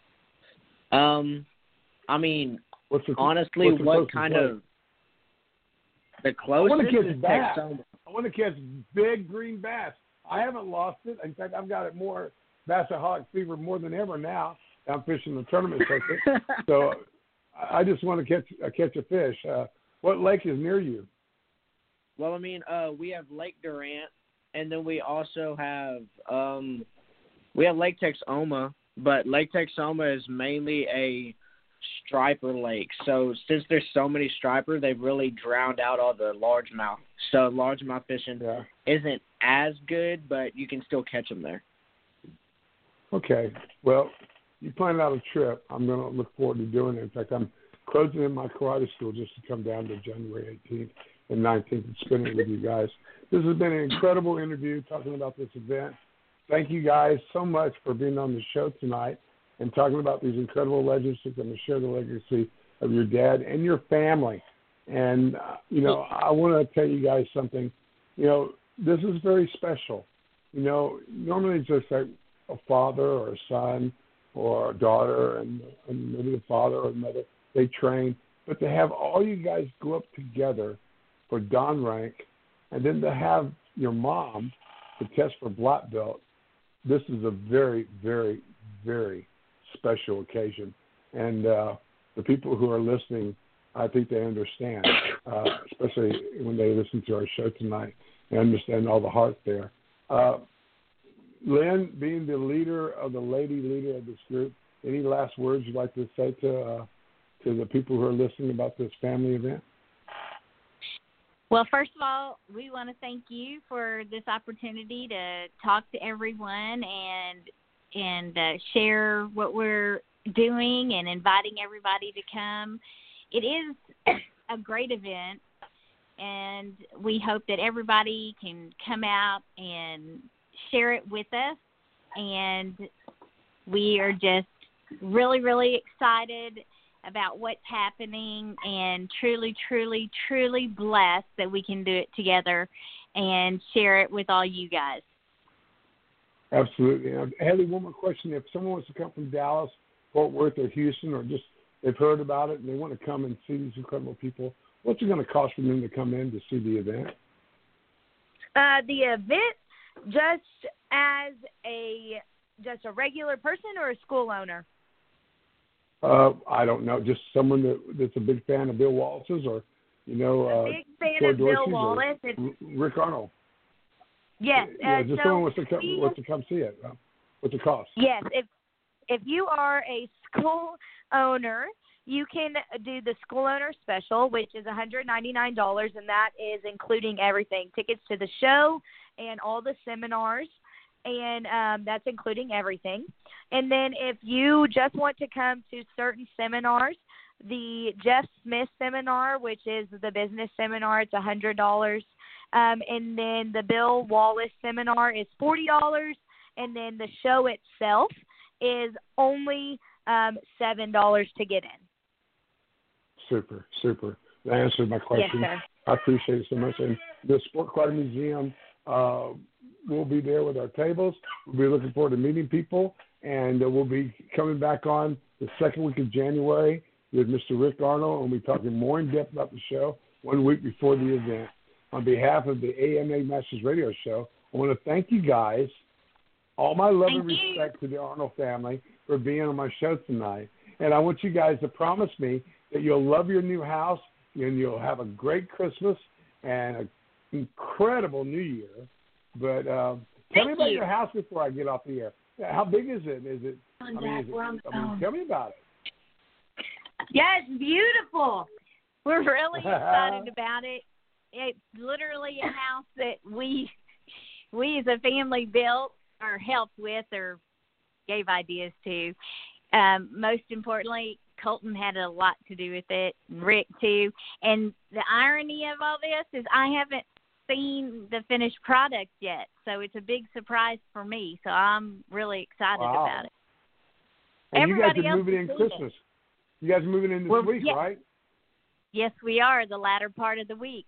I mean, honestly, what's the what kind lake? of the closest I want to catch is bass. Texoma. I want to catch big green bass. I haven't lost it. In fact, I've got it more bassaholic fever more than ever now. I'm fishing the tournament circuit, so I just want to catch a fish. What lake is near you? Well, I mean, we have Lake Durant, and then we also have Lake Texoma, but Lake Texoma is mainly a striper lake. So since there's so many striper, they've really drowned out all the largemouth. So largemouth fishing isn't as good, but you can still catch them there. Okay. Well, you plan out a trip, I'm going to look forward to doing it. In fact, I'm closing in my karate school just to come down to January 18th and 19th and spend it with you guys. This has been an incredible interview talking about this event. Thank you guys so much for being on the show tonight and talking about these incredible legends who are going to share the legacy of your dad and your family. And, I want to tell you guys something. This is very special. Normally it's just like a father or a son or a daughter and maybe the father or the mother, they train. But to have all you guys go up together for Don rank and then to have your mom to test for black belt, this is a very, very, very special occasion. And the people who are listening, I think they understand, especially when they listen to our show tonight and understand all the heart there. Lynn, being the leader of the lady leader of this group, any last words you'd like to say to the people who are listening about this family event? Well, first of all, we want to thank you for this opportunity to talk to everyone and share what we're doing and inviting everybody to come. It is a great event, and we hope that everybody can come out and share it with us. And we are just really, really excited about what's happening and truly, truly, truly blessed that we can do it together and share it with all you guys. Absolutely. Haley, one more question. If someone wants to come from Dallas, Fort Worth, or Houston, or just they've heard about it and they want to come and see these incredible people, what's it going to cost for them to come in to see the event? The event, just as a regular person or a school owner? I don't know. Just someone that's a big fan of Bill Wallace's, or a big fan of Bill Wallace. Rick Arnold. Yes. Just someone wants to come see it. What's the cost? Yes. If you are a school owner, you can do the school owner special, which is $199, and that is including everything, tickets to the show and all the seminars, and that's including everything. And then if you just want to come to certain seminars, the Jeff Smith seminar, which is the business seminar, it's $100. And then the Bill Wallace seminar is $40, and then the show itself is only $7 to get in. Super. That answered my question. Yes, sir. I appreciate it so much. And the Sport Karate Museum will be there with our tables. We'll be looking forward to meeting people, and we'll be coming back on the second week of January with Mr. Rick Arnold, and we'll be talking more in depth about the show 1 week before the event. On behalf of the AMA Masters Radio Show, I want to thank you guys, all my love and respect to the Arnold family for being on my show tonight. And I want you guys to promise me that you'll love your new house and you'll have a great Christmas and an incredible New Year. But tell me about your house before I get off the air. How big is it? Tell me about it. Yeah, it's beautiful. We're really excited about it. It's literally a house that we as a family built or helped with or gave ideas to. Most importantly, Colton had a lot to do with it, and Rick too. And the irony of all this is I haven't seen the finished product yet, so it's a big surprise for me. So I'm really excited about it. And everybody you guys are moving in Christmas. You guys are moving in this week, right? Yes, we are, the latter part of the week.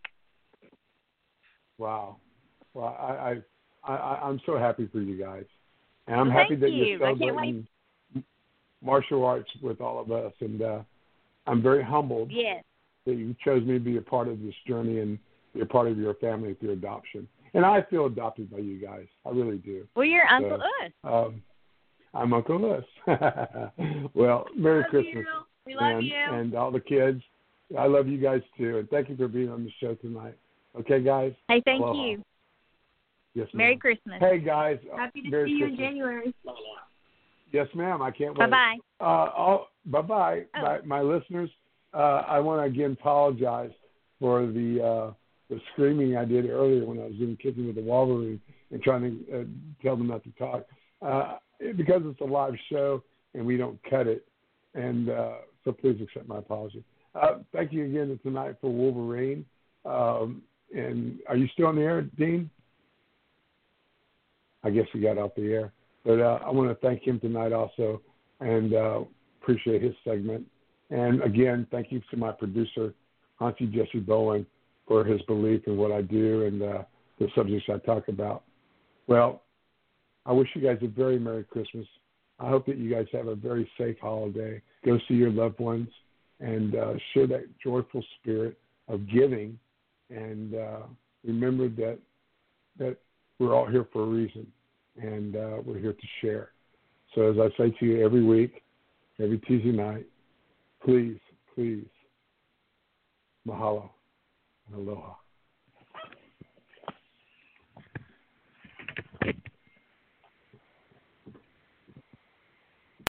Wow. Well, I'm so happy for you guys. And I'm happy that you're celebrating martial arts with all of us. And I'm very humbled that you chose me to be a part of this journey and be a part of your family through adoption. And I feel adopted by you guys. I really do. Well, you're Uncle Us. I'm Uncle Us. Well, Merry Christmas. We love you. And all the kids. I love you guys, too. And thank you for being on the show tonight. Okay, guys? Hey, thank you. Yes, ma'am. Merry Christmas. Hey, guys. Happy to Merry see you Christmas. in January. Yes, ma'am. I can't wait. Bye-bye. Bye-bye. Oh. My listeners, I want to again apologize for the screaming I did earlier when I was in the kitchen with the Wolverine and trying to tell them not to talk. Because it's a live show, and we don't cut it. And so please accept my apology. Thank you again tonight for Wolverine. And are you still on the air, Dean? I guess he got off the air. But I want to thank him tonight also, and appreciate his segment. And again, thank you to my producer, Auntie Jesse Bowen, for his belief in what I do and the subjects I talk about. Well, I wish you guys a very Merry Christmas. I hope that you guys have a very safe holiday. Go see your loved ones and share that joyful spirit of giving. And remember that we're all here for a reason, and we're here to share. So as I say to you every week, every Tuesday night, please, please, mahalo and aloha.